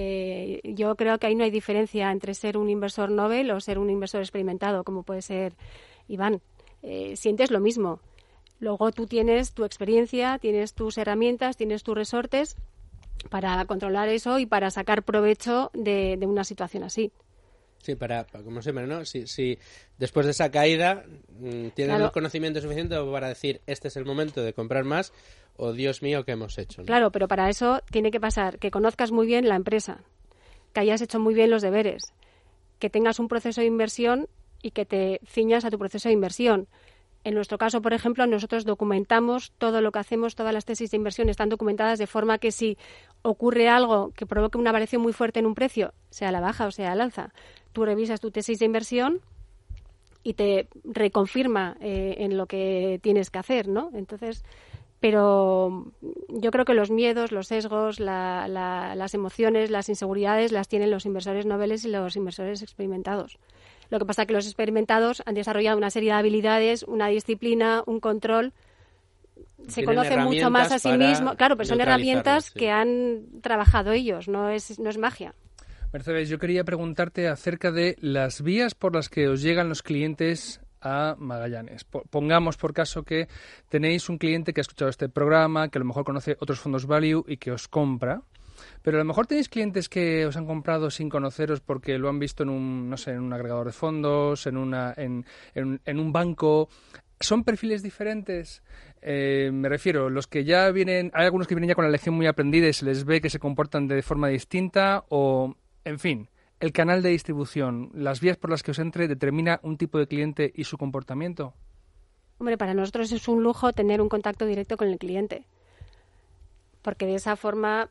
Speaker 6: Yo creo que ahí no hay diferencia entre ser un inversor novel o ser un inversor experimentado, como puede ser Iván. Sientes lo mismo. Luego tú tienes tu experiencia, tienes tus herramientas, tienes tus resortes para controlar eso y para sacar provecho de una situación así.
Speaker 3: Sí, como siempre, ¿no? Si después de esa caída tienes el conocimiento suficiente para decir este es el momento de comprar más o Dios mío, ¿qué hemos hecho?, ¿no?
Speaker 6: Claro, pero para eso tiene que pasar que conozcas muy bien la empresa, que hayas hecho muy bien los deberes, que tengas un proceso de inversión y que te ciñas a tu proceso de inversión. En nuestro caso, por ejemplo, nosotros documentamos todo lo que hacemos, todas las tesis de inversión están documentadas de forma que si ocurre algo que provoque una variación muy fuerte en un precio, sea a la baja o sea al alza, tú revisas tu tesis de inversión y te reconfirma en lo que tienes que hacer, ¿no? Entonces, pero yo creo que los miedos, los sesgos, las emociones, las inseguridades las tienen los inversores noveles y los inversores experimentados. Lo que pasa es que los experimentados han desarrollado una serie de habilidades, una disciplina, un control. Se conocen mucho más a sí mismos. Claro, pero son herramientas que han trabajado ellos, no es magia.
Speaker 9: Mercedes, yo quería preguntarte acerca de las vías por las que os llegan los clientes a Magallanes. Pongamos por caso que tenéis un cliente que ha escuchado este programa, que a lo mejor conoce otros fondos value y que os compra. Pero a lo mejor tenéis clientes que os han comprado sin conoceros porque lo han visto en un agregador de fondos, en un banco. ¿Son perfiles diferentes? Me refiero, los que ya vienen, hay algunos que vienen ya con la lección muy aprendida y se les ve que se comportan de forma distinta o, en fin, el canal de distribución, las vías por las que os entre, determina un tipo de cliente y su comportamiento.
Speaker 6: Hombre, para nosotros es un lujo tener un contacto directo con el cliente, porque de esa forma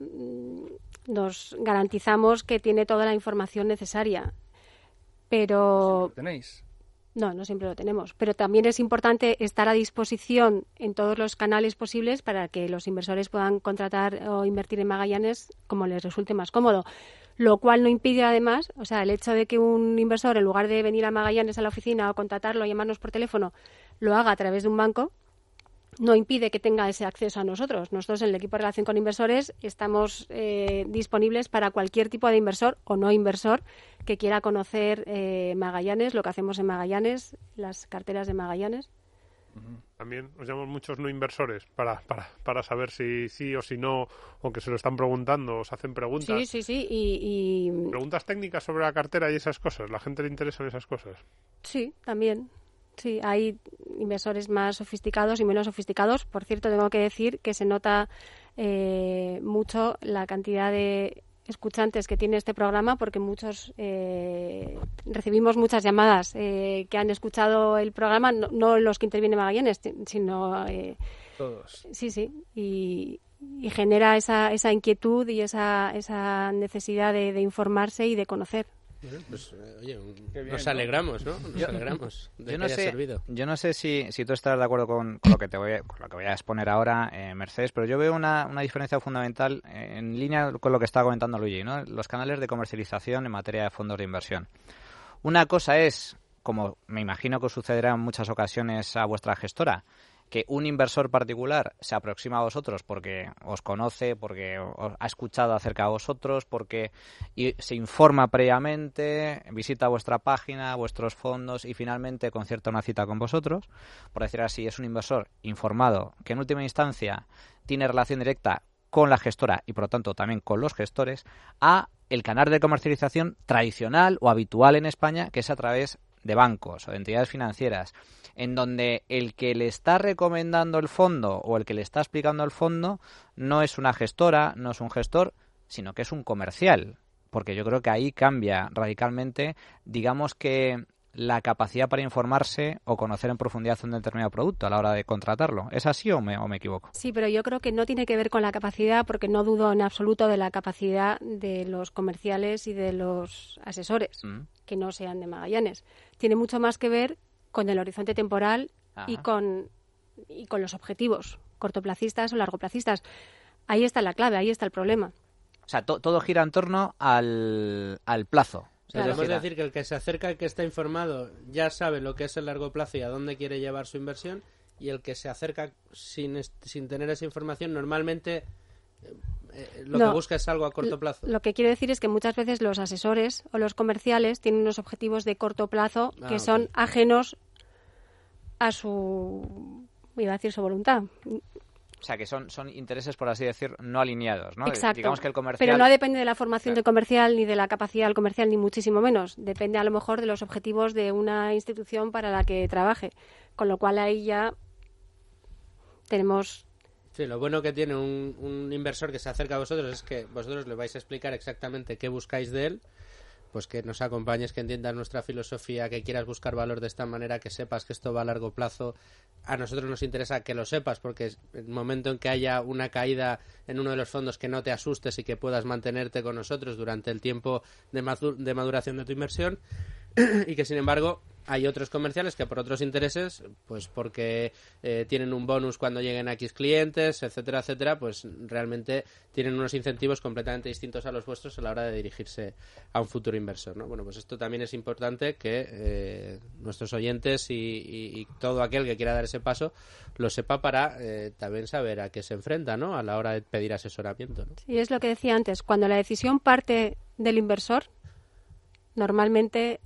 Speaker 6: nos garantizamos que tiene toda la información necesaria. Pero
Speaker 9: ¿Tenéis?
Speaker 6: No siempre lo tenemos, pero también es importante estar a disposición en todos los canales posibles para que los inversores puedan contratar o invertir en Magallanes como les resulte más cómodo. Lo cual no impide, además, o sea, el hecho de que un inversor, en lugar de venir a Magallanes a la oficina o contratarlo o llamarnos por teléfono, lo haga a través de un banco, no impide que tenga ese acceso a nosotros. Nosotros, en el equipo de relación con inversores, estamos disponibles para cualquier tipo de inversor o no inversor que quiera conocer Magallanes, lo que hacemos en Magallanes, las carteras de Magallanes.
Speaker 5: También os llaman muchos no inversores para saber si sí o si no, o que se lo están preguntando, os hacen preguntas.
Speaker 6: Sí. Y
Speaker 5: preguntas técnicas sobre la cartera y esas cosas. ¿La gente le interesan esas cosas?
Speaker 6: Sí, también. Sí, hay inversores más sofisticados y menos sofisticados. Por cierto, tengo que decir que se nota mucho la cantidad de escuchantes que tiene este programa, porque muchos recibimos muchas llamadas que han escuchado el programa, no los que interviene Magallanes, sino
Speaker 3: todos.
Speaker 6: Sí, y genera esa inquietud y esa necesidad de informarse y de conocer.
Speaker 3: Pues, oye, nos alegramos, ¿no? Nos alegramos de que haya servido.
Speaker 4: Yo no sé si tú estarás de acuerdo con lo que voy a exponer ahora, Mercedes, pero yo veo una diferencia fundamental en línea con lo que estaba comentando Luigi, ¿no? Los canales de comercialización en materia de fondos de inversión. Una cosa es, como me imagino que os sucederá en muchas ocasiones a vuestra gestora, que un inversor particular se aproxima a vosotros porque os conoce, porque os ha escuchado acerca de vosotros, porque se informa previamente, visita vuestra página, vuestros fondos y finalmente concierta una cita con vosotros. Por decir así, es un inversor informado que en última instancia tiene relación directa con la gestora y por lo tanto también con los gestores, a el canal de comercialización tradicional o habitual en España, que es a través de bancos o de entidades financieras, en donde el que le está recomendando el fondo o el que le está explicando el fondo no es una gestora, no es un gestor, sino que es un comercial. Porque yo creo que ahí cambia radicalmente, digamos que la capacidad para informarse o conocer en profundidad un determinado producto a la hora de contratarlo. ¿Es así o me equivoco?
Speaker 6: Sí, pero yo creo que no tiene que ver con la capacidad, porque no dudo en absoluto de la capacidad de los comerciales y de los asesores, que no sean de Magallanes. Tiene mucho más que ver con el horizonte temporal y con los objetivos cortoplacistas o largoplacistas. Ahí está la clave, ahí está el problema.
Speaker 4: O sea, todo gira en torno al plazo.
Speaker 3: O sea, podemos decir que el que se acerca, el que está informado, ya sabe lo que es el largo plazo y a dónde quiere llevar su inversión, y el que se acerca sin tener esa información, normalmente que busca es algo a corto plazo.
Speaker 6: Lo que quiero decir es que muchas veces los asesores o los comerciales tienen unos objetivos de corto plazo que son ajenos a su, iba a decir, su voluntad.
Speaker 4: O sea, que son intereses, por así decir, no alineados, ¿no?
Speaker 6: Exacto.
Speaker 4: Digamos que el comercial...
Speaker 6: Pero no depende de la formación del comercial ni de la capacidad del comercial, ni muchísimo menos. Depende a lo mejor de los objetivos de una institución para la que trabaje. Con lo cual ahí ya tenemos...
Speaker 3: Sí, lo bueno que tiene un inversor que se acerca a vosotros es que vosotros le vais a explicar exactamente qué buscáis de él, pues que nos acompañes, que entiendas nuestra filosofía, que quieras buscar valor de esta manera, que sepas que esto va a largo plazo. A nosotros nos interesa que lo sepas, porque en el momento en que haya una caída en uno de los fondos, que no te asustes y que puedas mantenerte con nosotros durante el tiempo de maduración de tu inversión, y que sin embargo hay otros comerciales que por otros intereses, pues porque tienen un bonus cuando lleguen a X clientes, etcétera, etcétera, pues realmente tienen unos incentivos completamente distintos a los vuestros a la hora de dirigirse a un futuro inversor, ¿no? Bueno, pues esto también es importante que nuestros oyentes y todo aquel que quiera dar ese paso lo sepa para también saber a qué se enfrenta, ¿no? A la hora de pedir asesoramiento, ¿no?
Speaker 6: Sí, es lo que decía antes. Cuando la decisión parte del inversor, normalmente...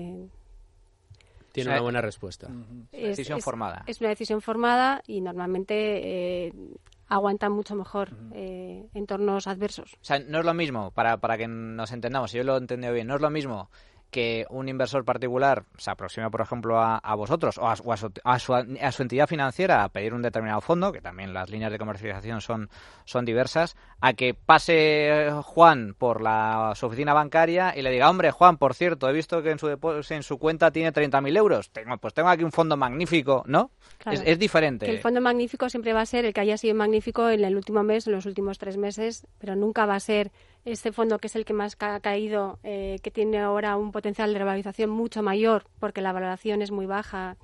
Speaker 3: tiene una buena respuesta.
Speaker 4: Es una decisión formada.
Speaker 6: Es una decisión formada y normalmente aguanta mucho mejor entornos adversos.
Speaker 4: O sea, no es lo mismo, para que nos entendamos, si yo lo he entendido bien, no es lo mismo que un inversor particular se aproxime, por ejemplo, a vosotros o a su entidad financiera a pedir un determinado fondo, que también las líneas de comercialización son diversas, a que pase Juan por su oficina bancaria y le diga, hombre, Juan, por cierto, he visto que en su cuenta tiene 30.000 euros, pues tengo aquí un fondo magnífico, ¿no?
Speaker 6: Claro,
Speaker 4: es diferente.
Speaker 6: Que el fondo magnífico siempre va a ser el que haya sido magnífico en el último mes, en los últimos 3 meses, pero nunca va a ser este fondo, que es el que más ha caído, que tiene ahora un potencial de revalorización mucho mayor porque la valoración es muy baja.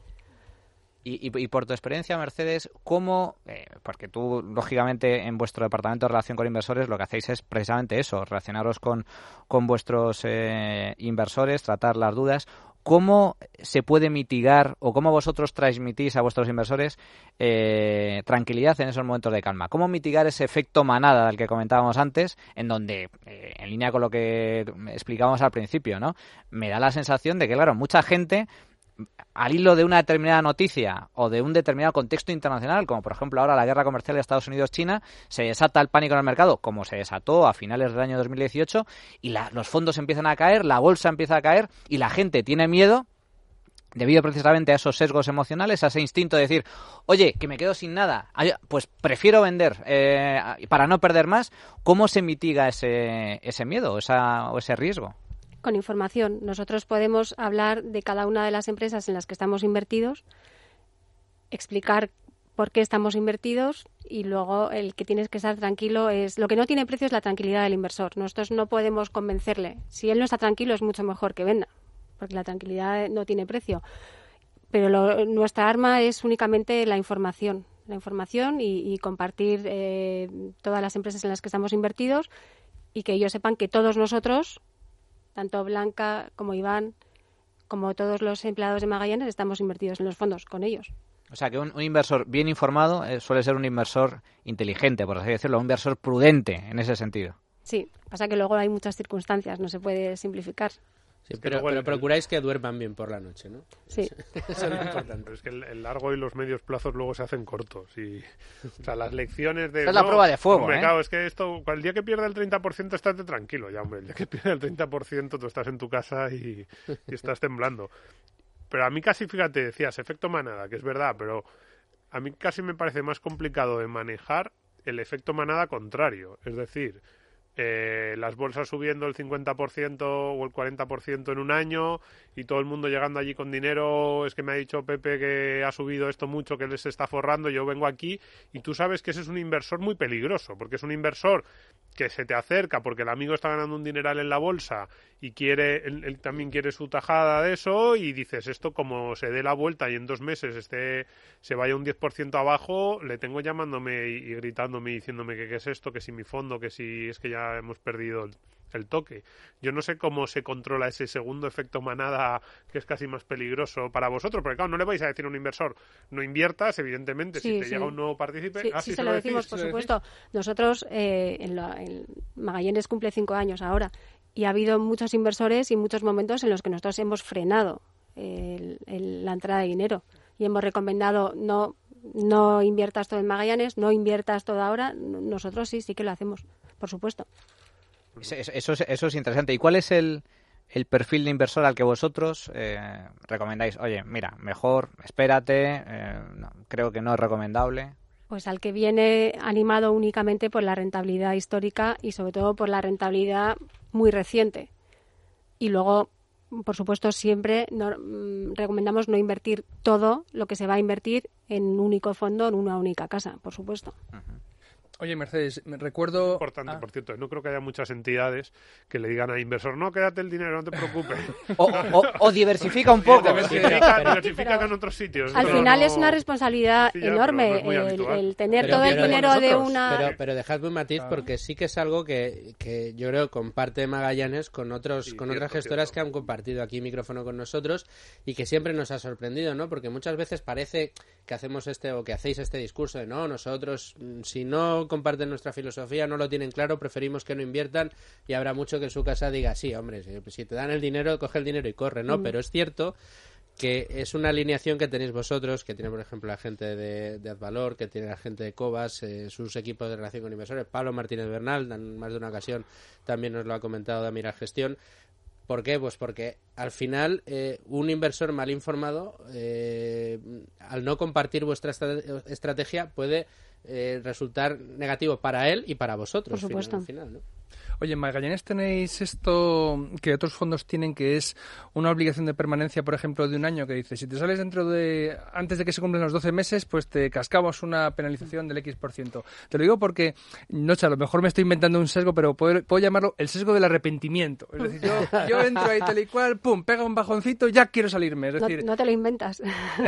Speaker 4: Y por tu experiencia, Mercedes, ¿cómo, porque tú, lógicamente, en vuestro departamento de relación con inversores lo que hacéis es precisamente eso, relacionaros con vuestros inversores, tratar las dudas, ¿cómo se puede mitigar o cómo vosotros transmitís a vuestros inversores tranquilidad en esos momentos de calma? ¿Cómo mitigar ese efecto manada del que comentábamos antes, en donde, en línea con lo que explicábamos al principio, ¿no? Me da la sensación de que, claro, mucha gente, al hilo de una determinada noticia o de un determinado contexto internacional, como por ejemplo ahora la guerra comercial de Estados Unidos-China, se desata el pánico en el mercado, como se desató a finales del año 2018, y los fondos empiezan a caer, la bolsa empieza a caer y la gente tiene miedo debido precisamente a esos sesgos emocionales, a ese instinto de decir, oye, que me quedo sin nada, pues prefiero vender para no perder más. ¿Cómo se mitiga ese miedo o ese riesgo?
Speaker 6: Con información. Nosotros podemos hablar de cada una de las empresas en las que estamos invertidos, explicar por qué estamos invertidos y luego el que tienes que estar tranquilo es... Lo que no tiene precio es la tranquilidad del inversor. Nosotros no podemos convencerle. Si él no está tranquilo es mucho mejor que venda, porque la tranquilidad no tiene precio. Pero nuestra arma es únicamente la información y compartir todas las empresas en las que estamos invertidos y que ellos sepan que todos nosotros, tanto Blanca como Iván, como todos los empleados de Magallanes, estamos invertidos en los fondos con ellos.
Speaker 4: O sea, que un inversor bien informado suele ser un inversor inteligente, por así decirlo, un inversor prudente en ese sentido.
Speaker 6: Sí, pasa que luego hay muchas circunstancias, no se puede simplificar.
Speaker 3: Sí, pero procuráis que duerman bien por la noche, ¿no?
Speaker 6: Sí.
Speaker 3: Eso es lo importante.
Speaker 5: Pero es que el largo y los medios plazos luego se hacen cortos. O sea, las lecciones de...
Speaker 4: Esa es la prueba de fuego,
Speaker 5: hombre, claro, es que el día que pierda el 30% estate tranquilo ya, hombre. El día que pierda el 30% tú estás en tu casa y estás temblando. Pero a mí casi, fíjate, decías, efecto manada, que es verdad, pero a mí casi me parece más complicado de manejar el efecto manada contrario. Es decir... las bolsas subiendo el 50% o el 40% en un año y todo el mundo llegando allí con dinero, es que me ha dicho Pepe que ha subido esto mucho, que les está forrando, yo vengo aquí y tú sabes que ese es un inversor muy peligroso, porque es un inversor que se te acerca porque el amigo está ganando un dineral en la bolsa y él también quiere su tajada de eso y dices, esto como se dé la vuelta y en 2 meses se vaya un 10% abajo, le tengo llamándome y gritándome y diciéndome que qué es esto, que si mi fondo, que si es que ya hemos perdido el toque. Yo no sé cómo se controla ese segundo efecto manada que es casi más peligroso para vosotros, porque claro, no le vais a decir a un inversor, no inviertas, evidentemente, si te llega un nuevo partícipe...
Speaker 6: Sí, se lo decimos, por supuesto. Nosotros, en Magallanes cumple 5 años ahora, y ha habido muchos inversores y muchos momentos en los que nosotros hemos frenado la entrada de dinero y hemos recomendado no inviertas todo en Magallanes, no inviertas todo ahora. Nosotros sí que lo hacemos, por supuesto.
Speaker 4: Eso es interesante. ¿Y cuál es el perfil de inversor al que vosotros recomendáis? Oye, mira, mejor espérate, creo que no es recomendable.
Speaker 6: Pues al que viene animado únicamente por la rentabilidad histórica y sobre todo por la rentabilidad muy reciente. Y luego, por supuesto, siempre recomendamos no invertir todo lo que se va a invertir en un único fondo, en una única casa, por supuesto.
Speaker 5: Uh-huh.
Speaker 9: Oye, Mercedes, me recuerdo...
Speaker 5: Importante, por cierto, no creo que haya muchas entidades que le digan al inversor, no, quédate el dinero, no te preocupes.
Speaker 4: o diversifica un poco.
Speaker 5: Diversifica en otros sitios.
Speaker 6: Al final es una responsabilidad enorme el tener todo el dinero de una...
Speaker 3: Pero dejadme un matiz, porque sí que es algo que yo creo comparte Magallanes con otras gestoras que han compartido aquí micrófono con nosotros y que siempre nos ha sorprendido, ¿no? Porque muchas veces parece que hacemos que hacéis este discurso de no, nosotros si no comparten nuestra filosofía, no lo tienen claro, preferimos que no inviertan y habrá mucho que en su casa diga, sí, hombre, si te dan el dinero, coge el dinero y corre, ¿no? Pero es cierto que es una alineación que tenéis vosotros, que tiene, por ejemplo, la gente de Advalor, que tiene la gente de Cobas, sus equipos de relación con inversores, Pablo Martínez Bernal, en más de una ocasión también nos lo ha comentado de Amiral Gestión. ¿Por qué? Pues porque al final un inversor mal informado, al no compartir vuestra estrategia, puede resultar negativo para él y para vosotros.
Speaker 6: Por supuesto.
Speaker 3: Al final, ¿no?
Speaker 9: Oye, en Magallanes tenéis esto que otros fondos tienen, que es una obligación de permanencia, por ejemplo, de un año, que dice, si te sales antes de que se cumplen los 12 meses, pues te cascamos una penalización del X%. Te lo digo porque, no sé, a lo mejor me estoy inventando un sesgo, pero puedo llamarlo el sesgo del arrepentimiento. Es decir, yo entro ahí tal y cual, pum, pega un bajoncito, ya quiero salirme. Es decir,
Speaker 6: no te lo inventas.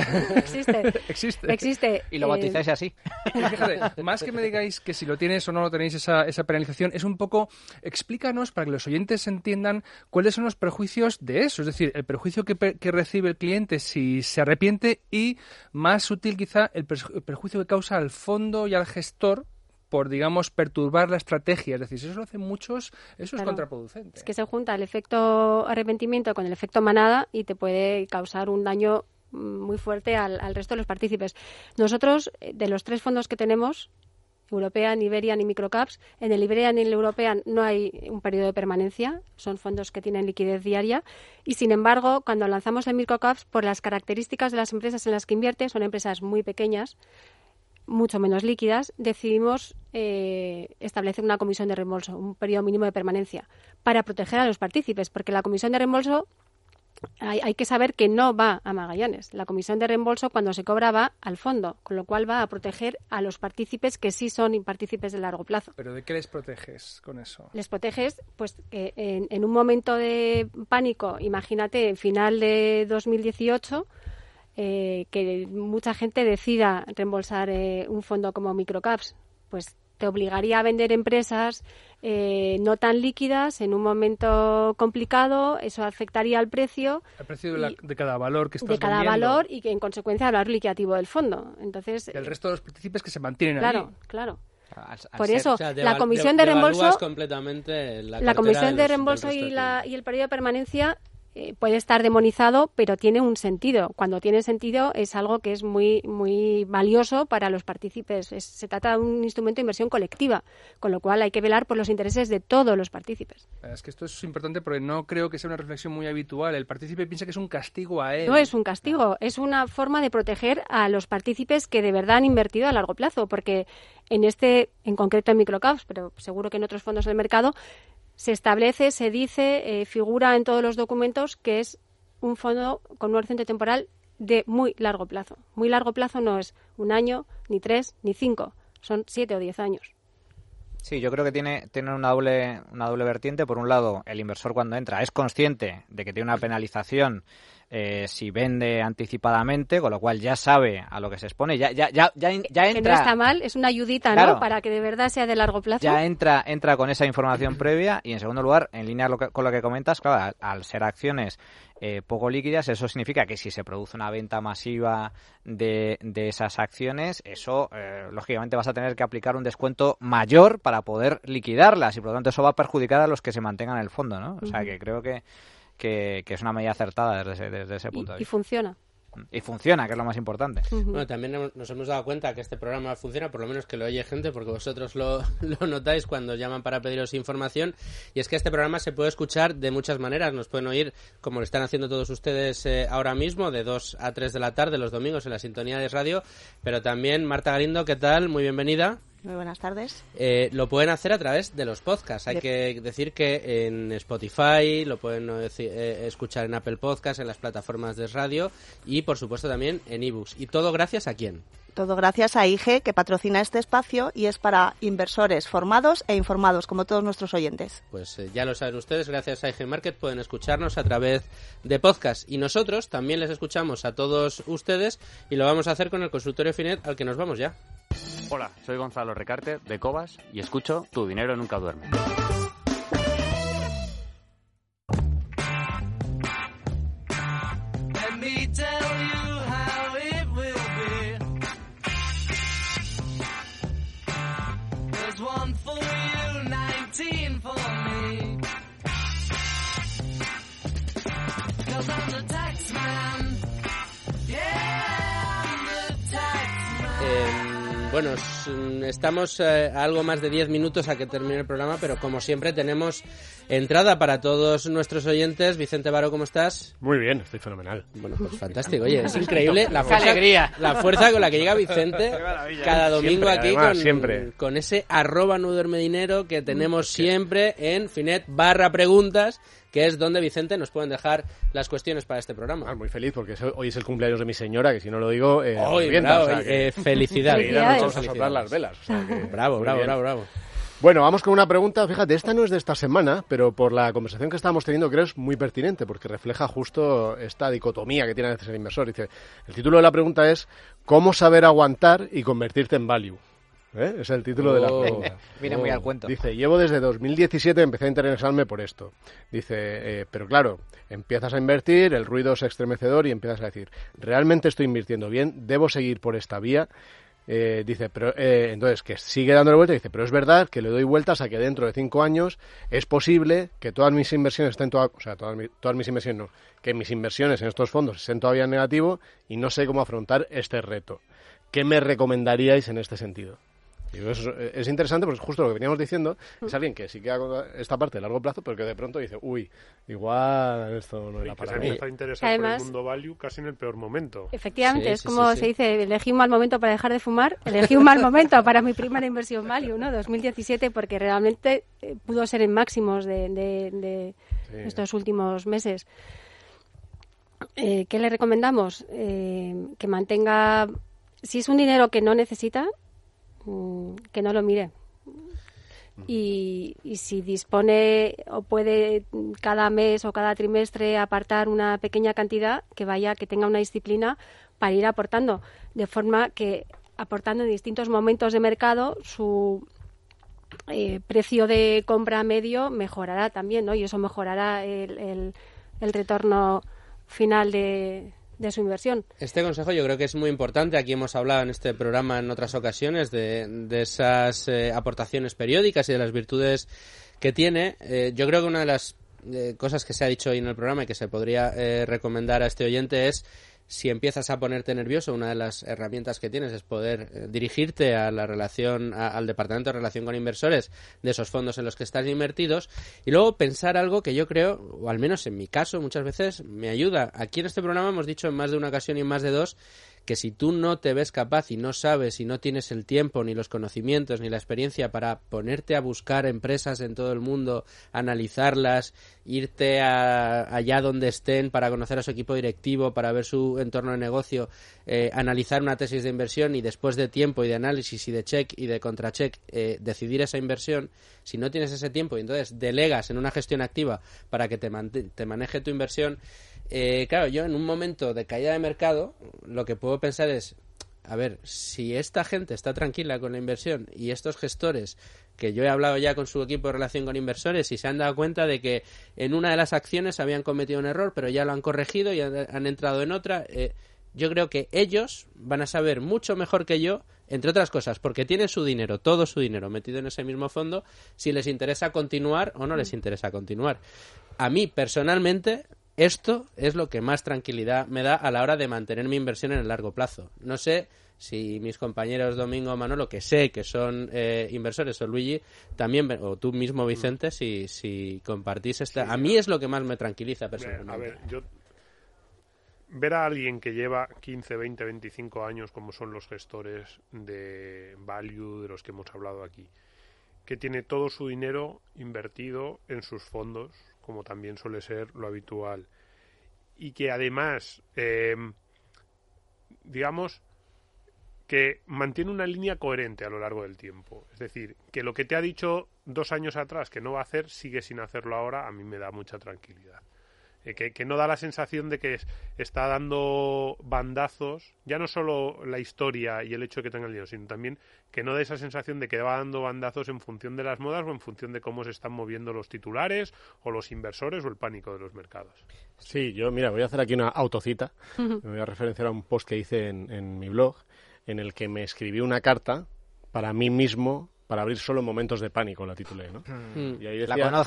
Speaker 6: Existe.
Speaker 4: Y lo bautizáis así.
Speaker 9: Fíjate, más que me digáis que si lo tienes o no lo tenéis esa penalización, es un poco... Explícanos para que los oyentes entiendan cuáles son los perjuicios de eso, es decir, el perjuicio que recibe el cliente si se arrepiente y, más sutil quizá, el perjuicio que causa al fondo y al gestor por, digamos, perturbar la estrategia. Es decir, si eso lo hacen muchos, eso es contraproducente.
Speaker 6: Es que se junta el efecto arrepentimiento con el efecto manada y te puede causar un daño muy fuerte al resto de los partícipes. Nosotros, de los 3 fondos que tenemos, European, Iberian y Microcaps. En el Iberian y el European no hay un periodo de permanencia, son fondos que tienen liquidez diaria y, sin embargo, cuando lanzamos el Microcaps, por las características de las empresas en las que invierte, son empresas muy pequeñas, mucho menos líquidas, decidimos establecer una comisión de reembolso, un periodo mínimo de permanencia, para proteger a los partícipes, porque la comisión de reembolso hay que saber que no va a Magallanes. La comisión de reembolso, cuando se cobra, va al fondo, con lo cual va a proteger a los partícipes que sí son partícipes de largo plazo.
Speaker 9: ¿Pero de qué les proteges con eso?
Speaker 6: Les proteges, pues, que en un momento de pánico, imagínate, en final de 2018, que mucha gente decida reembolsar un fondo como Microcaps, pues te obligaría a vender empresas no tan líquidas en un momento complicado, eso afectaría al precio.
Speaker 9: El precio de cada valor que estás
Speaker 6: vendiendo. De cada
Speaker 9: vendiendo.
Speaker 6: valor y que en consecuencia al valor liquidativo del fondo. Entonces,
Speaker 9: el resto de los partícipes que se mantienen
Speaker 6: allí. Claro. Por eso,
Speaker 3: la comisión de reembolso... completamente
Speaker 6: la comisión de reembolso y el periodo de permanencia puede estar demonizado, pero tiene un sentido. Cuando tiene sentido es algo que es muy muy valioso para los partícipes. Se trata de un instrumento de inversión colectiva, con lo cual hay que velar por los intereses de todos los partícipes.
Speaker 9: Es que esto es importante porque no creo que sea una reflexión muy habitual. El partícipe piensa que es un castigo a él.
Speaker 6: No es un castigo, es una forma de proteger a los partícipes que de verdad han invertido a largo plazo, porque en concreto en Microcaps, pero seguro que en otros fondos del mercado, se establece, se dice, figura en todos los documentos que es un fondo con un horizonte temporal de muy largo plazo. Muy largo plazo no es 1 año, ni 3, ni 5, son 7 o 10 años.
Speaker 4: Sí, yo creo que tiene una doble vertiente. Por un lado, el inversor cuando entra es consciente de que tiene una penalización si vende anticipadamente, con lo cual ya sabe a lo que se expone, ya entra.
Speaker 6: Que no está mal, es una ayudita, claro, ¿no? Para que de verdad sea de largo plazo.
Speaker 4: Ya entra con esa información previa y, en segundo lugar, en línea con lo que comentas, claro, al ser acciones poco líquidas, eso significa que si se produce una venta masiva de esas acciones, eso lógicamente vas a tener que aplicar un descuento mayor para poder liquidarlas y por lo tanto eso va a perjudicar a los que se mantengan en el fondo, ¿no? O sea que creo que es una medida acertada desde ese punto de vista.
Speaker 6: Y funciona.
Speaker 4: Y funciona, que es lo más importante.
Speaker 3: Bueno, también nos hemos dado cuenta que este programa funciona, por lo menos que lo oye gente, porque vosotros lo notáis cuando llaman para pediros información, y es que este programa se puede escuchar de muchas maneras. Nos pueden oír, como lo están haciendo todos ustedes ahora mismo, de 2 a 3 de la tarde, los domingos, en la sintonía de radio, pero también, Marta Galindo, ¿qué tal? Muy bienvenida.
Speaker 10: Muy buenas tardes.
Speaker 3: Lo pueden hacer a través de los podcasts. Hay que decir que en Spotify, lo pueden escuchar en Apple Podcasts, en las plataformas de radio y, por supuesto, también en ebooks. ¿Y todo gracias a quién?
Speaker 10: Todo gracias a IG, que patrocina este espacio y es para inversores formados e informados, como todos nuestros oyentes.
Speaker 3: Pues ya lo saben ustedes, gracias a IG Market pueden escucharnos a través de podcast. Y nosotros también les escuchamos a todos ustedes y lo vamos a hacer con el consultorio Finet, al que nos vamos ya.
Speaker 11: Hola, soy Gonzalo Recarte, de Cobas, y escucho Tu Dinero Nunca Duerme.
Speaker 3: Bueno, estamos a algo más de 10 minutos a que termine el programa, pero como siempre tenemos entrada para todos nuestros oyentes. Vicente Baro, ¿cómo estás?
Speaker 12: Muy bien, estoy fenomenal.
Speaker 3: Bueno, pues fantástico. Oye, es increíble la fuerza con la que llega Vicente cada domingo siempre, aquí además, con ese @nuduermedinero que tenemos siempre en Finet/preguntas, que es donde, Vicente, nos pueden dejar las cuestiones para este programa.
Speaker 12: Muy feliz, porque hoy es el cumpleaños de mi señora, que si no lo digo,
Speaker 3: bravo, felicidades.
Speaker 12: Vamos a soplar las velas. O sea, que,
Speaker 3: bravo.
Speaker 12: Bueno, vamos con una pregunta. Fíjate, esta no es de esta semana, pero por la conversación que estábamos teniendo creo es muy pertinente, porque refleja justo esta dicotomía que tiene a veces el inversor. Dice, el título de la pregunta es ¿cómo saber aguantar y convertirte en value? Es el título de la pregunta.
Speaker 4: Viene muy al cuento.
Speaker 12: Dice, llevo desde 2017, empecé a interesarme por esto. Dice, pero claro, empiezas a invertir, el ruido es estremecedor y empiezas a decir, ¿realmente estoy invirtiendo bien? ¿Debo seguir por esta vía? Dice, pero entonces, que sigue dándole vuelta, dice, pero es verdad que le doy vueltas a que dentro de 5 años es posible que todas mis inversiones estén todas mis inversiones no, que mis inversiones en estos fondos estén todavía en negativo y no sé cómo afrontar este reto. ¿Qué me recomendaríais en este sentido? Digo, es interesante porque justo lo que veníamos diciendo es alguien que sí que haga esta parte de largo plazo, pero que de pronto dice, igual esto no era para mí.
Speaker 5: Está interesado por el mundo value casi en el peor momento.
Speaker 6: Efectivamente, es como se dice, elegí un mal momento para dejar de fumar, elegí un mal momento para mi primera inversión value, ¿no? 2017, porque realmente pudo ser en máximos de estos últimos meses. ¿Qué le recomendamos? Que mantenga, si es un dinero que no necesita, que no lo mire y si dispone o puede cada mes o cada trimestre apartar una pequeña cantidad, que tenga una disciplina para ir aportando, de forma que aportando en distintos momentos de mercado su precio de compra medio mejorará también, ¿no? Y eso mejorará el retorno final de su inversión.
Speaker 3: Este consejo yo creo que es muy importante. Aquí hemos hablado en este programa en otras ocasiones de esas aportaciones periódicas y de las virtudes que tiene. Yo creo que una de las cosas que se ha dicho hoy en el programa y que se podría recomendar a este oyente es, si empiezas a ponerte nervioso, una de las herramientas que tienes es poder dirigirte a la relación, al departamento de relación con inversores de esos fondos en los que estás invertidos, y luego pensar algo que yo creo, o al menos en mi caso muchas veces me ayuda. Aquí en este programa hemos dicho en más de una ocasión y en más de dos que si tú no te ves capaz y no sabes y no tienes el tiempo, ni los conocimientos, ni la experiencia para ponerte a buscar empresas en todo el mundo, analizarlas, irte allá donde estén para conocer a su equipo directivo, para ver su entorno de negocio, analizar una tesis de inversión y después de tiempo y de análisis y de check y de contracheck decidir esa inversión, si no tienes ese tiempo y entonces delegas en una gestión activa para que te maneje tu inversión, claro, yo en un momento de caída de mercado lo que puedo pensar es, a ver, si esta gente está tranquila con la inversión y estos gestores, que yo he hablado ya con su equipo de relación con inversores y se han dado cuenta de que en una de las acciones habían cometido un error, pero ya lo han corregido y han entrado en otra, yo creo que ellos van a saber mucho mejor que yo, entre otras cosas, porque tienen su dinero, todo su dinero metido en ese mismo fondo, si les interesa continuar o no les interesa continuar. A mí, personalmente, esto es lo que más tranquilidad me da a la hora de mantener mi inversión en el largo plazo. No sé si mis compañeros Domingo o Manolo, que sé que son inversores, o Luigi, también, o tú mismo, Vicente, si compartís esta... Sí, a mí es lo que más me tranquiliza personalmente.
Speaker 5: A ver, ver a alguien que lleva 15, 20, 25 años, como son los gestores de value de los que hemos hablado aquí, que tiene todo su dinero invertido en sus fondos, como también suele ser lo habitual, y que además, digamos, que mantiene una línea coherente a lo largo del tiempo. Es decir, que lo que te ha dicho 2 años atrás que no va a hacer, sigue sin hacerlo ahora, a mí me da mucha tranquilidad. Que no da la sensación de que está dando bandazos, ya no solo la historia y el hecho de que tenga el dinero, sino también que no da esa sensación de que va dando bandazos en función de las modas o en función de cómo se están moviendo los titulares o los inversores o el pánico de los mercados.
Speaker 12: Sí, yo, mira, voy a hacer aquí una autocita. Me voy a referenciar a un post que hice en mi blog, en el que me escribí una carta para mí mismo, para abrir solo en momentos de pánico, la titulé, ¿no?
Speaker 4: Y ahí decía, la conozco.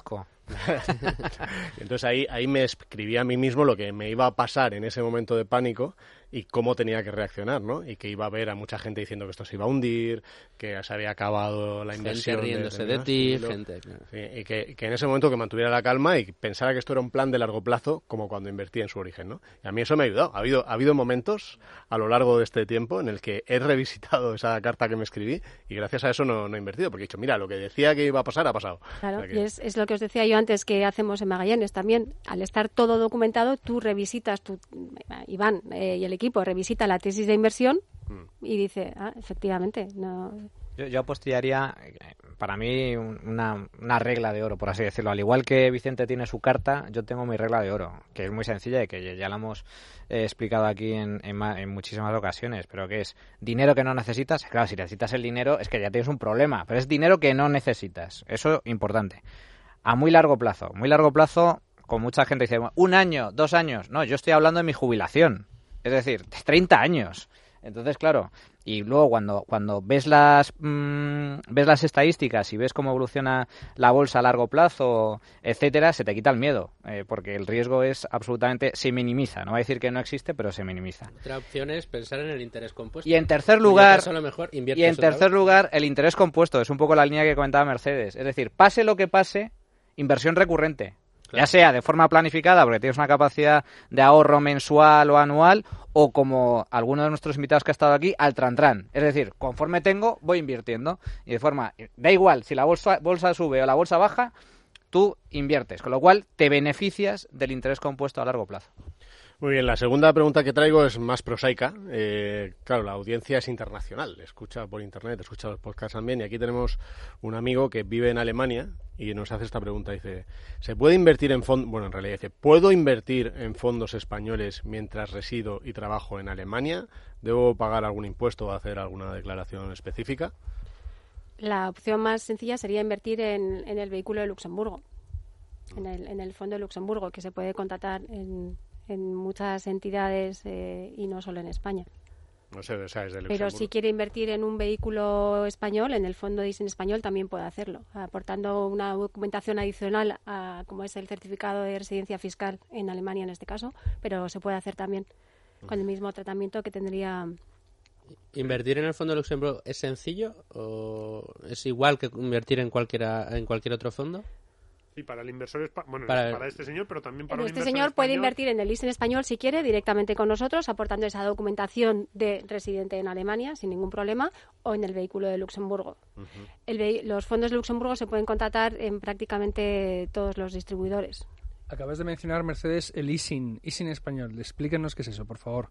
Speaker 12: Entonces ahí me escribí a mí mismo lo que me iba a pasar en ese momento de pánico y cómo tenía que reaccionar, ¿no? Y que iba a ver a mucha gente diciendo que esto se iba a hundir, que se había acabado la inversión.
Speaker 3: Gente riéndose de ti, gente...
Speaker 12: Sí, y que en ese momento que mantuviera la calma y pensara que esto era un plan de largo plazo, como cuando invertí en su origen, ¿no? Y a mí eso me ha ayudado. Ha habido momentos a lo largo de este tiempo en el que he revisitado esa carta que me escribí y gracias a eso no he invertido, porque he dicho, mira, lo que decía que iba a pasar, ha pasado.
Speaker 6: Claro,
Speaker 12: o sea que...
Speaker 6: y es lo que os decía yo antes que hacemos en Magallanes también. Al estar todo documentado, tú revisitas, Iván y el equipo revisita la tesis de inversión y dice, efectivamente, no...
Speaker 4: Yo apostillaría, para mí, una regla de oro, por así decirlo. Al igual que Vicente tiene su carta, yo tengo mi regla de oro, que es muy sencilla y que ya la hemos explicado aquí en muchísimas ocasiones, pero que es dinero que no necesitas. Claro, si necesitas el dinero es que ya tienes un problema, pero es dinero que no necesitas. Eso es importante. A muy largo plazo, con mucha gente dice, 1 año, 2 años. No, yo estoy hablando de mi jubilación, es decir, de 30 años. Entonces, claro, y luego cuando ves las estadísticas y ves cómo evoluciona la bolsa a largo plazo, etcétera, se te quita el miedo, porque el riesgo se minimiza. No voy a decir que no existe, pero se minimiza.
Speaker 3: Otra opción es pensar en el interés compuesto.
Speaker 4: Y en tercer lugar,
Speaker 3: el
Speaker 4: interés compuesto es un poco la línea que comentaba Mercedes. Es decir, pase lo que pase, inversión recurrente. Ya sea de forma planificada, porque tienes una capacidad de ahorro mensual o anual, o como alguno de nuestros invitados que ha estado aquí, al trantrán. Es decir, conforme tengo, voy invirtiendo. Y de forma, da igual si la bolsa sube o la bolsa baja, tú inviertes. Con lo cual, te beneficias del interés compuesto a largo plazo.
Speaker 12: Muy bien, la segunda pregunta que traigo es más prosaica. Claro, la audiencia es internacional, escucha por internet, escucha los podcasts también, y aquí tenemos un amigo que vive en Alemania y nos hace esta pregunta, dice, ¿se puede invertir en fondos? Bueno, en realidad dice, ¿puedo invertir en fondos españoles mientras resido y trabajo en Alemania? ¿Debo pagar algún impuesto o hacer alguna declaración específica?
Speaker 6: La opción más sencilla sería invertir en el vehículo de Luxemburgo, en el fondo de Luxemburgo, que se puede contratar en muchas entidades y no solo en España.
Speaker 12: No sé, o sea, es de Luxemburgo.
Speaker 6: Pero si quiere invertir en un vehículo español, en el fondo de ISIN español también puede hacerlo, aportando una documentación adicional como es el certificado de residencia fiscal en Alemania en este caso, pero se puede hacer también con el mismo tratamiento que tendría.
Speaker 3: ¿Invertir en el fondo de Luxemburgo es sencillo o es igual que invertir en cualquier otro fondo?
Speaker 5: Sí, para el inversor, para este señor, pero también para un inversor
Speaker 6: señor
Speaker 5: español.
Speaker 6: Puede invertir en el ISIN español si quiere, directamente con nosotros, aportando esa documentación de residente en Alemania, sin ningún problema, o en el vehículo de Luxemburgo. Los fondos de Luxemburgo se pueden contratar en prácticamente todos los distribuidores.
Speaker 9: Acabas de mencionar, Mercedes, el ISIN español. Explíquenos qué es eso, por favor.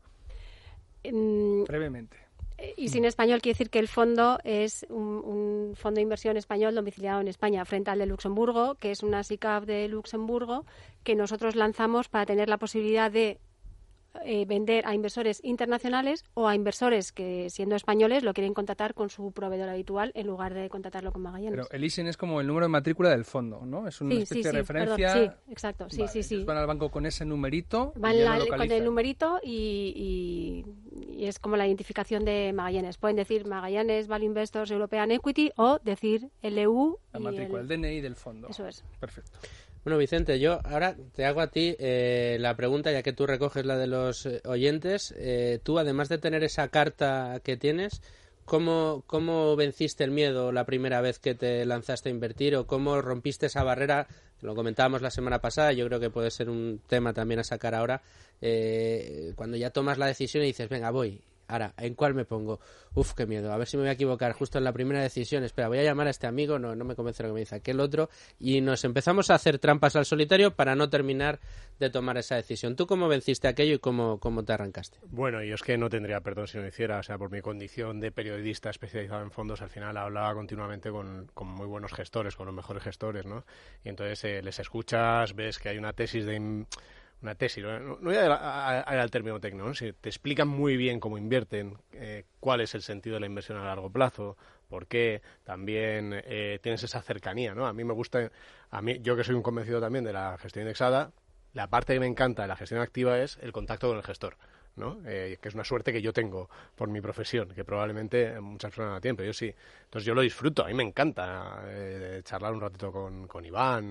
Speaker 9: Brevemente.
Speaker 6: ISIN español quiere decir que el fondo es un fondo de inversión español domiciliado en España, frente al de Luxemburgo, que es una SICAV de Luxemburgo, que nosotros lanzamos para tener la posibilidad de vender a inversores internacionales o a inversores que, siendo españoles, lo quieren contratar con su proveedor habitual en lugar de contratarlo con Magallanes.
Speaker 9: Pero el ISIN es como el número de matrícula del fondo, ¿no? Es una especie de referencia.
Speaker 6: Perdón, sí, exacto.
Speaker 9: Vale,
Speaker 6: sí.
Speaker 9: Van al banco con ese numerito.
Speaker 6: Van con el numerito y es como la identificación de Magallanes. Pueden decir Magallanes Value Investors European Equity o decir LU.
Speaker 9: La matrícula, el DNI del fondo.
Speaker 6: Eso es.
Speaker 9: Perfecto.
Speaker 3: Bueno, Vicente, yo ahora te hago a ti la pregunta, ya que tú recoges la de los oyentes. Tú, además de tener esa carta que tienes, ¿cómo venciste el miedo la primera vez que te lanzaste a invertir o cómo rompiste esa barrera? Lo comentábamos la semana pasada, yo creo que puede ser un tema también a sacar ahora. Cuando ya tomas la decisión y dices, venga, voy. Ahora, ¿en cuál me pongo? Uf, qué miedo, a ver si me voy a equivocar justo en la primera decisión. Espera, voy a llamar a este amigo, no me convence lo que me dice aquel otro. Y nos empezamos a hacer trampas al solitario para no terminar de tomar esa decisión. ¿Tú cómo venciste aquello y cómo te arrancaste?
Speaker 12: Bueno, yo es que no tendría perdón si no lo hiciera. O sea, por mi condición de periodista especializado en fondos, al final hablaba continuamente con muy buenos gestores, con los mejores gestores, ¿no? Y entonces les escuchas, ves que hay una tesis una tesis, no voy a ir al término técnico, ¿no? Si te explican muy bien cómo invierten, cuál es el sentido de la inversión a largo plazo, por qué, también tienes esa cercanía, ¿no? A mí me gusta, yo que soy un convencido también de la gestión indexada, la parte que me encanta de la gestión activa es el contacto con el gestor, ¿no? Que es una suerte que yo tengo por mi profesión, que probablemente muchas personas no tienen, pero yo sí. Entonces yo lo disfruto, a mí me encanta charlar un ratito con Iván,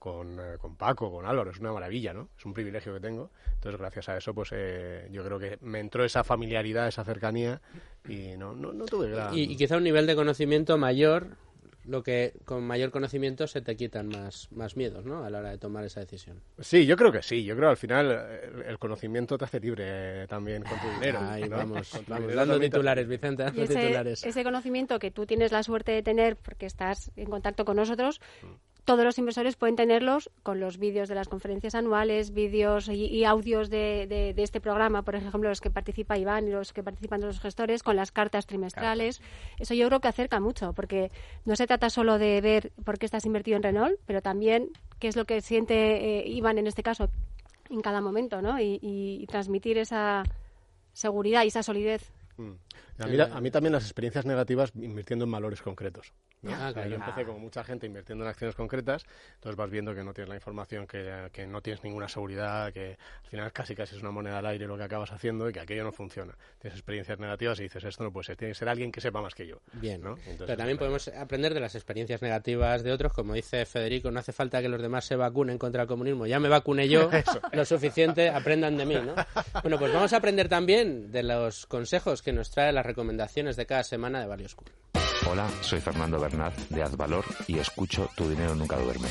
Speaker 12: con Paco, con Álvaro, es una maravilla, ¿no? Es un privilegio que tengo. Entonces, gracias a eso, pues yo creo que me entró esa familiaridad, esa cercanía y no tuve gran...
Speaker 3: Y quizá un nivel de conocimiento mayor, lo que con mayor conocimiento se te quitan más miedos, ¿no? A la hora de tomar esa decisión.
Speaker 12: Sí, yo creo que sí. Yo creo al final el conocimiento te hace libre también con tu dinero.
Speaker 3: Ahí
Speaker 12: ¿no?
Speaker 3: vamos dando titulares, Vicente, dando titulares.
Speaker 6: Ese conocimiento que tú tienes la suerte de tener porque estás en contacto con nosotros, todos los inversores pueden tenerlos con los vídeos de las conferencias anuales, vídeos y audios de este programa, por ejemplo, los que participa Iván y los que participan los gestores, con las cartas trimestrales. Eso yo creo que acerca mucho, porque no se trata solo de ver por qué estás invertido en Renault, pero también qué es lo que siente Iván en este caso en cada momento, ¿no? Y transmitir esa seguridad y esa solidez.
Speaker 12: A mí también las experiencias negativas invirtiendo en valores concretos, ¿no?
Speaker 3: Claro.
Speaker 12: Yo empecé como mucha gente invirtiendo en acciones concretas, entonces vas viendo que no tienes la información, que no tienes ninguna seguridad, que al final casi es una moneda al aire lo que acabas haciendo y que aquello no funciona. Tienes experiencias negativas y dices, esto no puede ser, tiene que ser alguien que sepa más que yo.
Speaker 3: Bien,
Speaker 12: ¿no? Entonces,
Speaker 3: pero también podemos aprender de las experiencias negativas de otros, como dice Federico, no hace falta que los demás se vacunen contra el comunismo, ya me vacuné yo, lo suficiente, aprendan de mí, ¿no? Bueno, pues vamos a aprender también de los consejos que nos trae las recomendaciones de cada semana de Value School.
Speaker 13: Hola, soy Fernando Bernat de Advalor y escucho Tu dinero nunca duerme.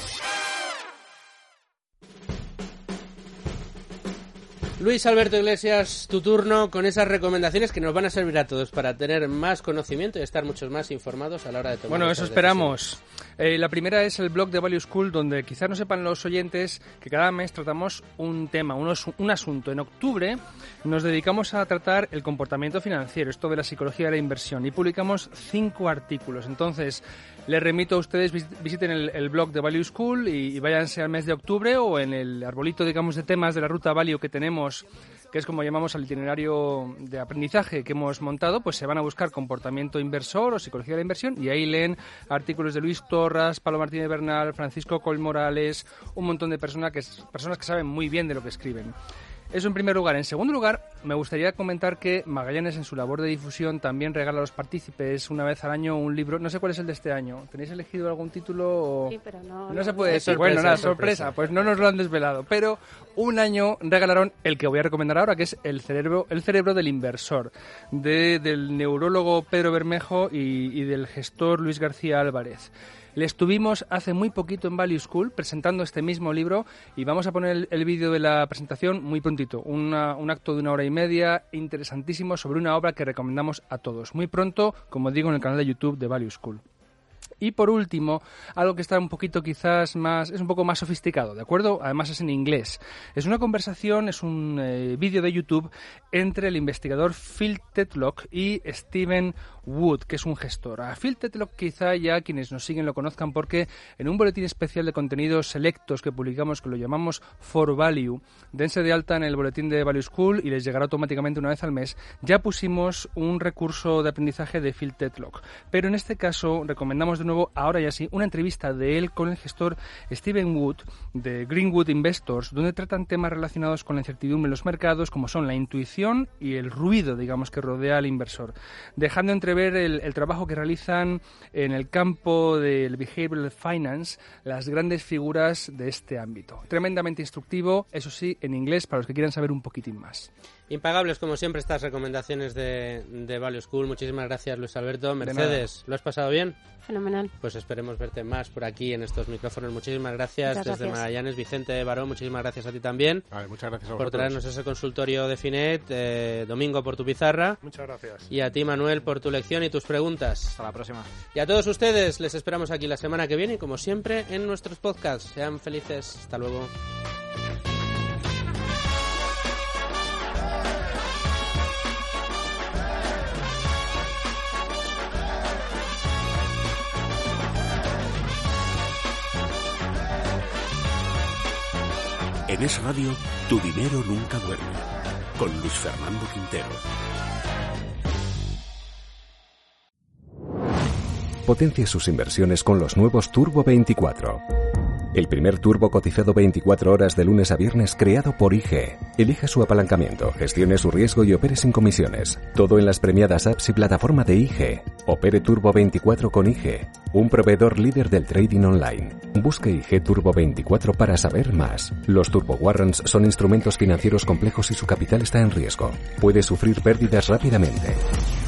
Speaker 3: Luis Alberto Iglesias, tu turno con esas recomendaciones que nos van a servir a todos para tener más conocimiento y estar muchos más informados a la hora de tomar
Speaker 9: Bueno, eso
Speaker 3: estas
Speaker 9: esperamos. La primera es el blog de Value School, donde quizás no sepan los oyentes que cada mes tratamos un tema, un asunto. En octubre nos dedicamos a tratar el comportamiento financiero, esto de la psicología de la inversión, y publicamos 5 artículos. Entonces, les remito a ustedes, visiten el blog de Value School y váyanse al mes de octubre o en el arbolito, digamos, de temas de la ruta Value que tenemos, que es como llamamos al itinerario de aprendizaje que hemos montado, pues se van a buscar comportamiento inversor o psicología de la inversión y ahí leen artículos de Luis Torras, Pablo Martínez Bernal, Francisco Coll Morales, un montón de personas que saben muy bien de lo que escriben. Eso en primer lugar. En segundo lugar, me gustaría comentar que Magallanes en su labor de difusión también regala a los partícipes una vez al año un libro. No sé cuál es el de este año. ¿Tenéis elegido algún título?
Speaker 6: Sí, pero
Speaker 9: no se puede decir. Bueno, nada, sorpresa. Pues no nos lo han desvelado. Pero un año regalaron el que voy a recomendar ahora, que es El cerebro del inversor, del neurólogo Pedro Bermejo y del gestor Luis García Álvarez. Le estuvimos hace muy poquito en Value School presentando este mismo libro y vamos a poner el vídeo de la presentación muy prontito. Un acto de 1 hora y media interesantísimo sobre una obra que recomendamos a todos. Muy pronto, como digo, en el canal de YouTube de Value School. Y por último, algo que está un poquito quizás más, es un poco más sofisticado, ¿de acuerdo? Además es en inglés. Es una conversación, es un vídeo de YouTube entre el investigador Phil Tetlock y Stephen Wood, que es un gestor. A Phil Tetlock quizá ya quienes nos siguen lo conozcan porque en un boletín especial de contenidos selectos que publicamos, que lo llamamos For Value, dense de alta en el boletín de Value School y les llegará automáticamente una vez al mes, ya pusimos un recurso de aprendizaje de Phil Tetlock. Pero en este caso recomendamos de nuevo, ahora ya sí, una entrevista de él con el gestor Stephen Wood de Greenwood Investors, donde tratan temas relacionados con la incertidumbre en los mercados, como son la intuición y el ruido, digamos, que rodea al inversor, dejando entrever el trabajo que realizan en el campo del behavioral finance las grandes figuras de este ámbito. Tremendamente instructivo, eso sí, en inglés, para los que quieran saber un poquitín más.
Speaker 3: Impagables, como siempre, estas recomendaciones de Value School. Muchísimas gracias, Luis Alberto. Mercedes, ¿lo has pasado bien?
Speaker 6: Fenomenal.
Speaker 3: Pues esperemos verte más por aquí en estos micrófonos. Muchísimas gracias. Desde Magallanes, Vicente Barón, muchísimas gracias a ti también.
Speaker 12: Vale, muchas gracias a
Speaker 3: por
Speaker 12: vosotros.
Speaker 3: traernos ese consultorio de Finet. Domingo, por tu pizarra.
Speaker 5: Muchas gracias.
Speaker 3: Y a ti, Manuel, por tu lección y tus preguntas.
Speaker 4: Hasta la próxima.
Speaker 3: Y a todos ustedes, les esperamos aquí la semana que viene y, como siempre, en nuestros podcasts. Sean felices. Hasta luego.
Speaker 2: En Es Radio, Tu dinero nunca duerme, con Luis Fernando Quintero.
Speaker 1: Potencie sus inversiones con los nuevos Turbo 24. El primer turbo cotizado 24 horas de lunes a viernes creado por IG. Elija su apalancamiento, gestione su riesgo y opere sin comisiones. Todo en las premiadas apps y plataforma de IG. Opere Turbo 24 con IG, un proveedor líder del trading online. Busque IG Turbo 24 para saber más. Los Turbo Warrants son instrumentos financieros complejos y su capital está en riesgo. Puede sufrir pérdidas rápidamente.